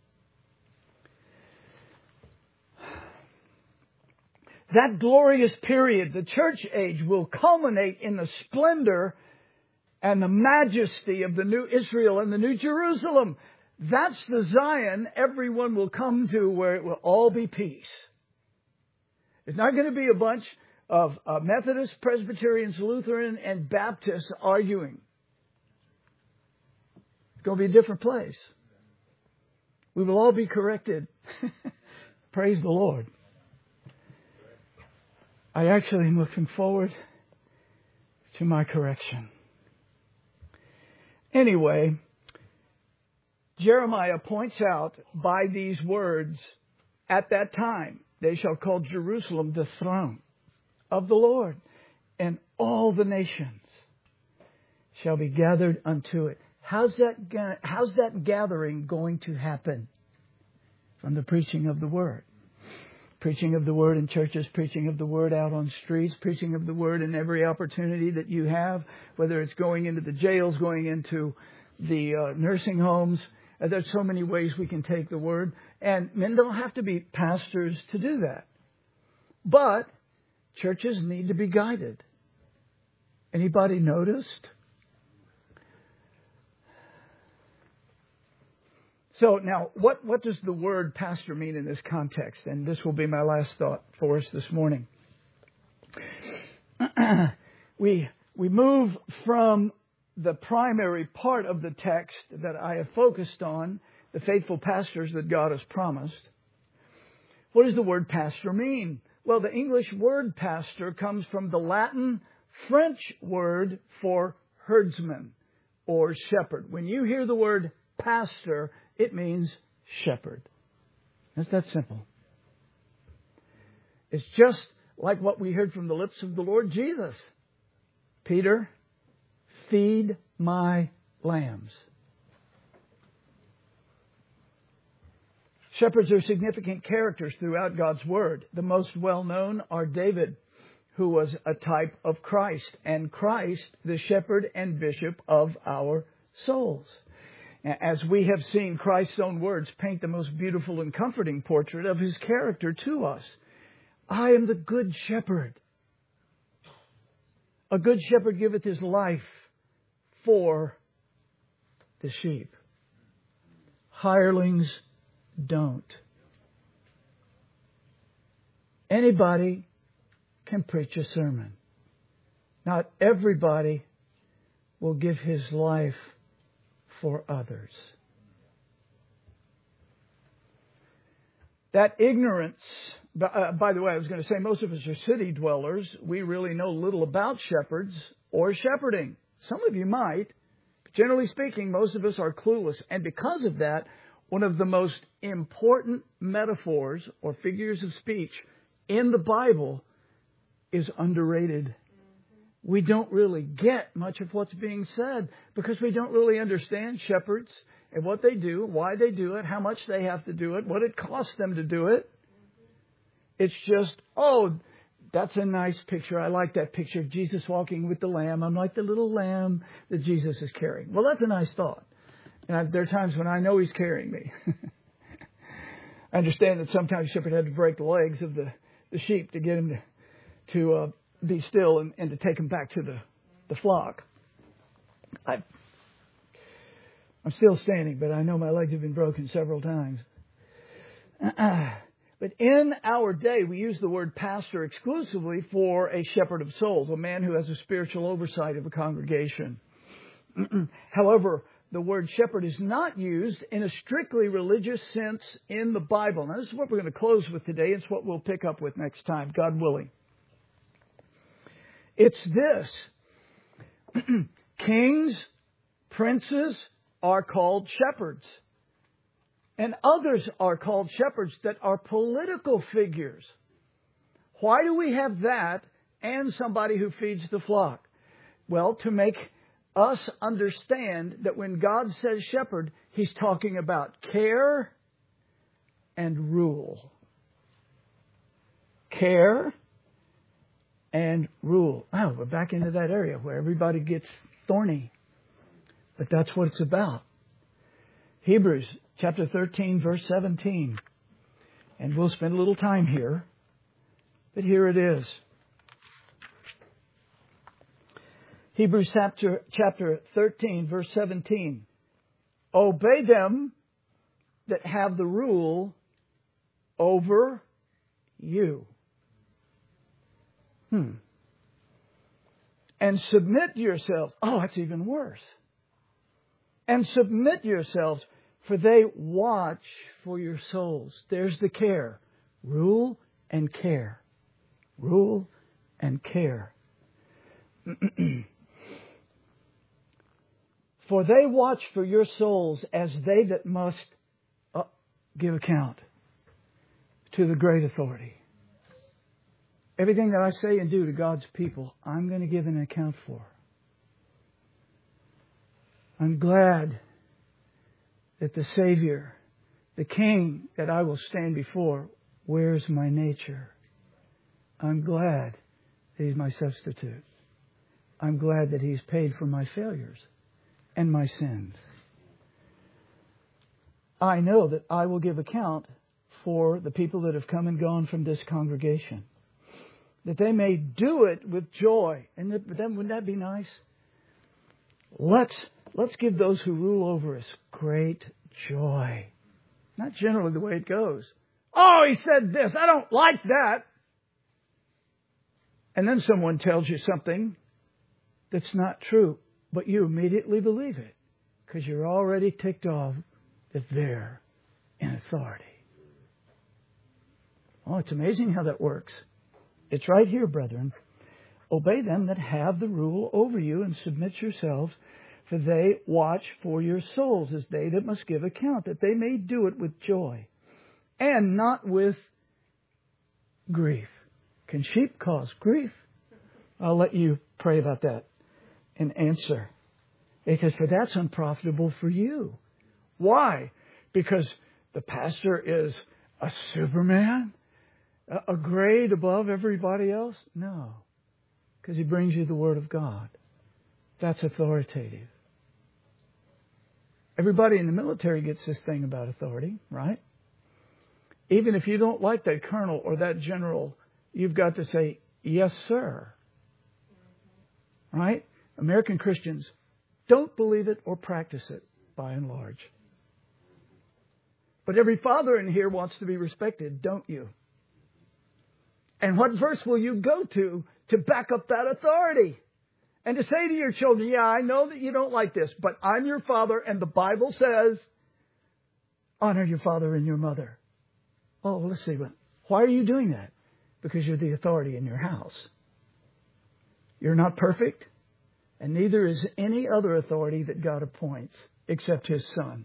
That glorious period, the church age, will culminate in the splendor and the majesty of the new Israel and the new Jerusalem. That's the Zion everyone will come to, where it will all be peace. It's not going to be a bunch of Methodists, Presbyterians, Lutheran, and Baptists arguing. It's going to be a different place. We will all be corrected. Praise the Lord. I actually am looking forward to my correction. Anyway, Jeremiah points out by these words, at that time, they shall call Jerusalem the throne of the Lord, and all the nations shall be gathered unto it. How's that gathering going to happen? From the preaching of the Word. Preaching of the Word in churches, preaching of the Word out on streets, preaching of the Word in every opportunity that you have, whether it's going into the jails, going into the nursing homes. There's so many ways we can take the Word. And men don't have to be pastors to do that. But churches need to be guided. Anybody noticed? So now, what does the word pastor mean in this context? And this will be my last thought for us this morning. We move from the primary part of the text that I have focused on, the faithful pastors that God has promised. What does the word pastor mean? Well, the English word pastor comes from the Latin French word for herdsman or shepherd. When you hear the word pastor, it means shepherd. It's that simple. It's just like what we heard from the lips of the Lord Jesus. Peter, feed my lambs. Shepherds are significant characters throughout God's Word. The most well-known are David, who was a type of Christ, and Christ, the shepherd and bishop of our souls. As we have seen, Christ's own words paint the most beautiful and comforting portrait of His character to us. I am the good shepherd. A good shepherd giveth his life for the sheep. Hirelings don't. Anybody can preach a sermon. Not everybody will give his life for others. That ignorance, by the way, I was going to say most of us are city dwellers. We really know little about shepherds or shepherding. Some of you might. But generally speaking, most of us are clueless. And because of that, one of the most important metaphors or figures of speech in the Bible is underrated. We don't really get much of what's being said because we don't really understand shepherds and what they do, why they do it, how much they have to do it, what it costs them to do it. It's just, oh, that's a nice picture. I like that picture of Jesus walking with the lamb. I'm like the little lamb that Jesus is carrying. Well, that's a nice thought. And there are times when I know He's carrying me. I understand that sometimes the shepherd had to break the legs of the sheep to get him to be still and to take him back to the flock. I'm still standing, but I know my legs have been broken several times. But in our day, we use the word pastor exclusively for a shepherd of souls, a man who has a spiritual oversight of a congregation. However, the word shepherd is not used in a strictly religious sense in the Bible. Now, this is what we're going to close with today. It's what we'll pick up with next time, God willing. It's this. Kings, princes are called shepherds. And others are called shepherds that are political figures. Why do we have that and somebody who feeds the flock? Well, to make us understand that when God says shepherd, He's talking about care and rule. Care and rule. Oh, we're back into that area where everybody gets thorny. But that's what it's about. Hebrews chapter 13, verse 17. And we'll spend a little time here. But here it is. Hebrews chapter 13, verse 17. Obey them that have the rule over you. And submit yourselves. Oh, that's even worse. And submit yourselves, for they watch for your souls. There's the care. Rule and care. Rule and care. For they watch for your souls as they that must give account to the great authority. Everything that I say and do to God's people, I'm going to give an account for. I'm glad that the Savior, the King that I will stand before, wears my nature. I'm glad that He's my substitute. I'm glad that He's paid for my failures and my sins. I know that I will give account for the people that have come and gone from this congregation, that they may do it with joy. And then, wouldn't that be nice? Let's give those who rule over us great joy. Not generally the way it goes. Oh, he said this. I don't like that. And then someone tells you something that's not true, but you immediately believe it because you're already ticked off that they're in authority. Oh, it's amazing how that works. It's right here, brethren. Obey them that have the rule over you and submit yourselves, for they watch for your souls as they that must give account, that they may do it with joy and not with grief. Can sheep cause grief? I'll let you pray about that and answer. It says, for that's unprofitable for you. Why? Because the pastor is a Superman? A grade above everybody else? No. Because he brings you the Word of God. That's authoritative. Everybody in the military gets this thing about authority, right? Even if you don't like that colonel or that general, you've got to say, yes, sir. Right? American Christians don't believe it or practice it, by and large. But every father in here wants to be respected, don't you? And what verse will you go to back up that authority? And to say to your children, yeah, I know that you don't like this, but I'm your father, and the Bible says, honor your father and your mother. Oh, well, let's see. Why are you doing that? Because you're the authority in your house. You're not perfect, and neither is any other authority that God appoints except His Son.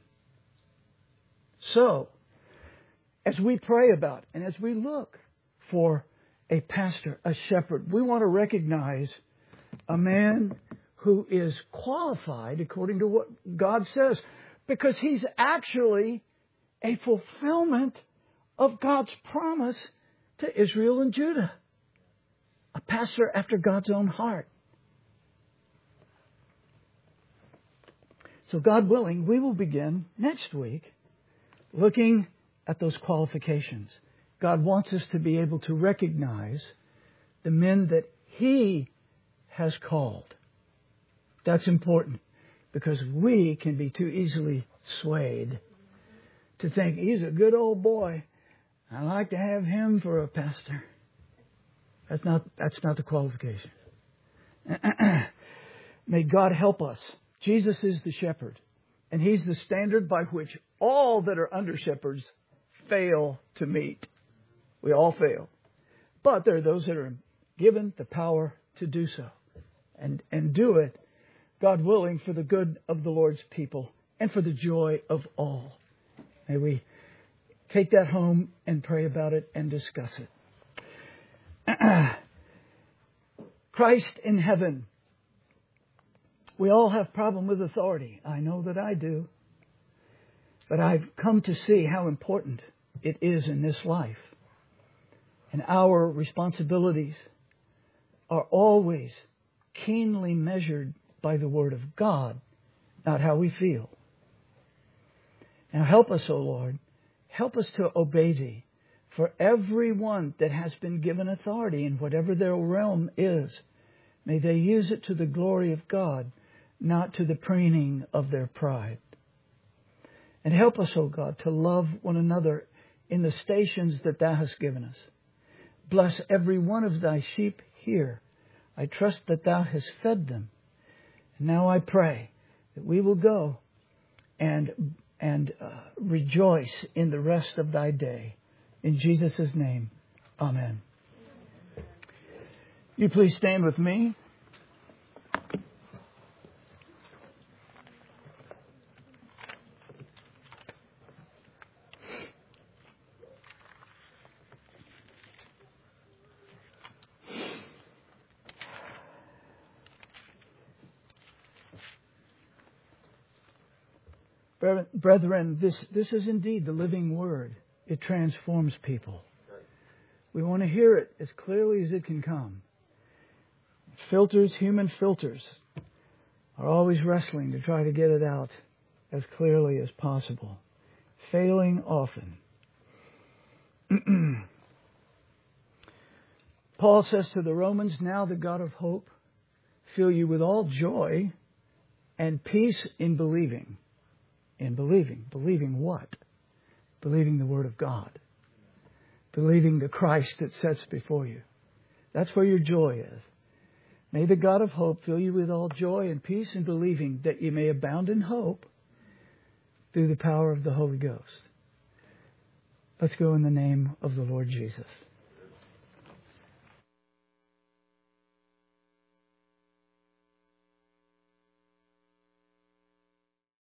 So, as we pray about and as we look for a pastor, a shepherd, we want to recognize a man who is qualified according to what God says, because he's actually a fulfillment of God's promise to Israel and Judah. A pastor after God's own heart. So God willing, we will begin next week looking at those qualifications. God wants us to be able to recognize the men that He has called. That's important because we can be too easily swayed to think he's a good old boy. I like to have him for a pastor. That's not the qualification. May God help us. Jesus is the shepherd, and He's the standard by which all that are under shepherds fail to meet. We all fail. But there are those that are given the power to do so and do it, God willing, for the good of the Lord's people and for the joy of all. May we take that home and pray about it and discuss it. Christ in heaven. We all have problem with authority. I know that I do. But I've come to see how important it is in this life. And our responsibilities are always keenly measured by the Word of God, not how we feel. Now help us, O Lord. Help us to obey Thee. For everyone that has been given authority in whatever their realm is, may they use it to the glory of God, not to the preening of their pride. And help us, O God, to love one another in the stations that Thou hast given us. Bless every one of Thy sheep here. I trust that Thou hast fed them. And now I pray that we will go and rejoice in the rest of Thy day. In Jesus' name, amen. You please stand with me. Brethren, this is indeed the living Word. It transforms people. We want to hear it as clearly as it can come. Human filters, are always wrestling to try to get it out as clearly as possible, failing often. Paul says to the Romans, now the God of hope fill you with all joy and peace in believing. In believing. Believing what? Believing the Word of God. Believing the Christ that sets before you. That's where your joy is. May the God of hope fill you with all joy and peace in believing, that you may abound in hope through the power of the Holy Ghost. Let's go in the name of the Lord Jesus.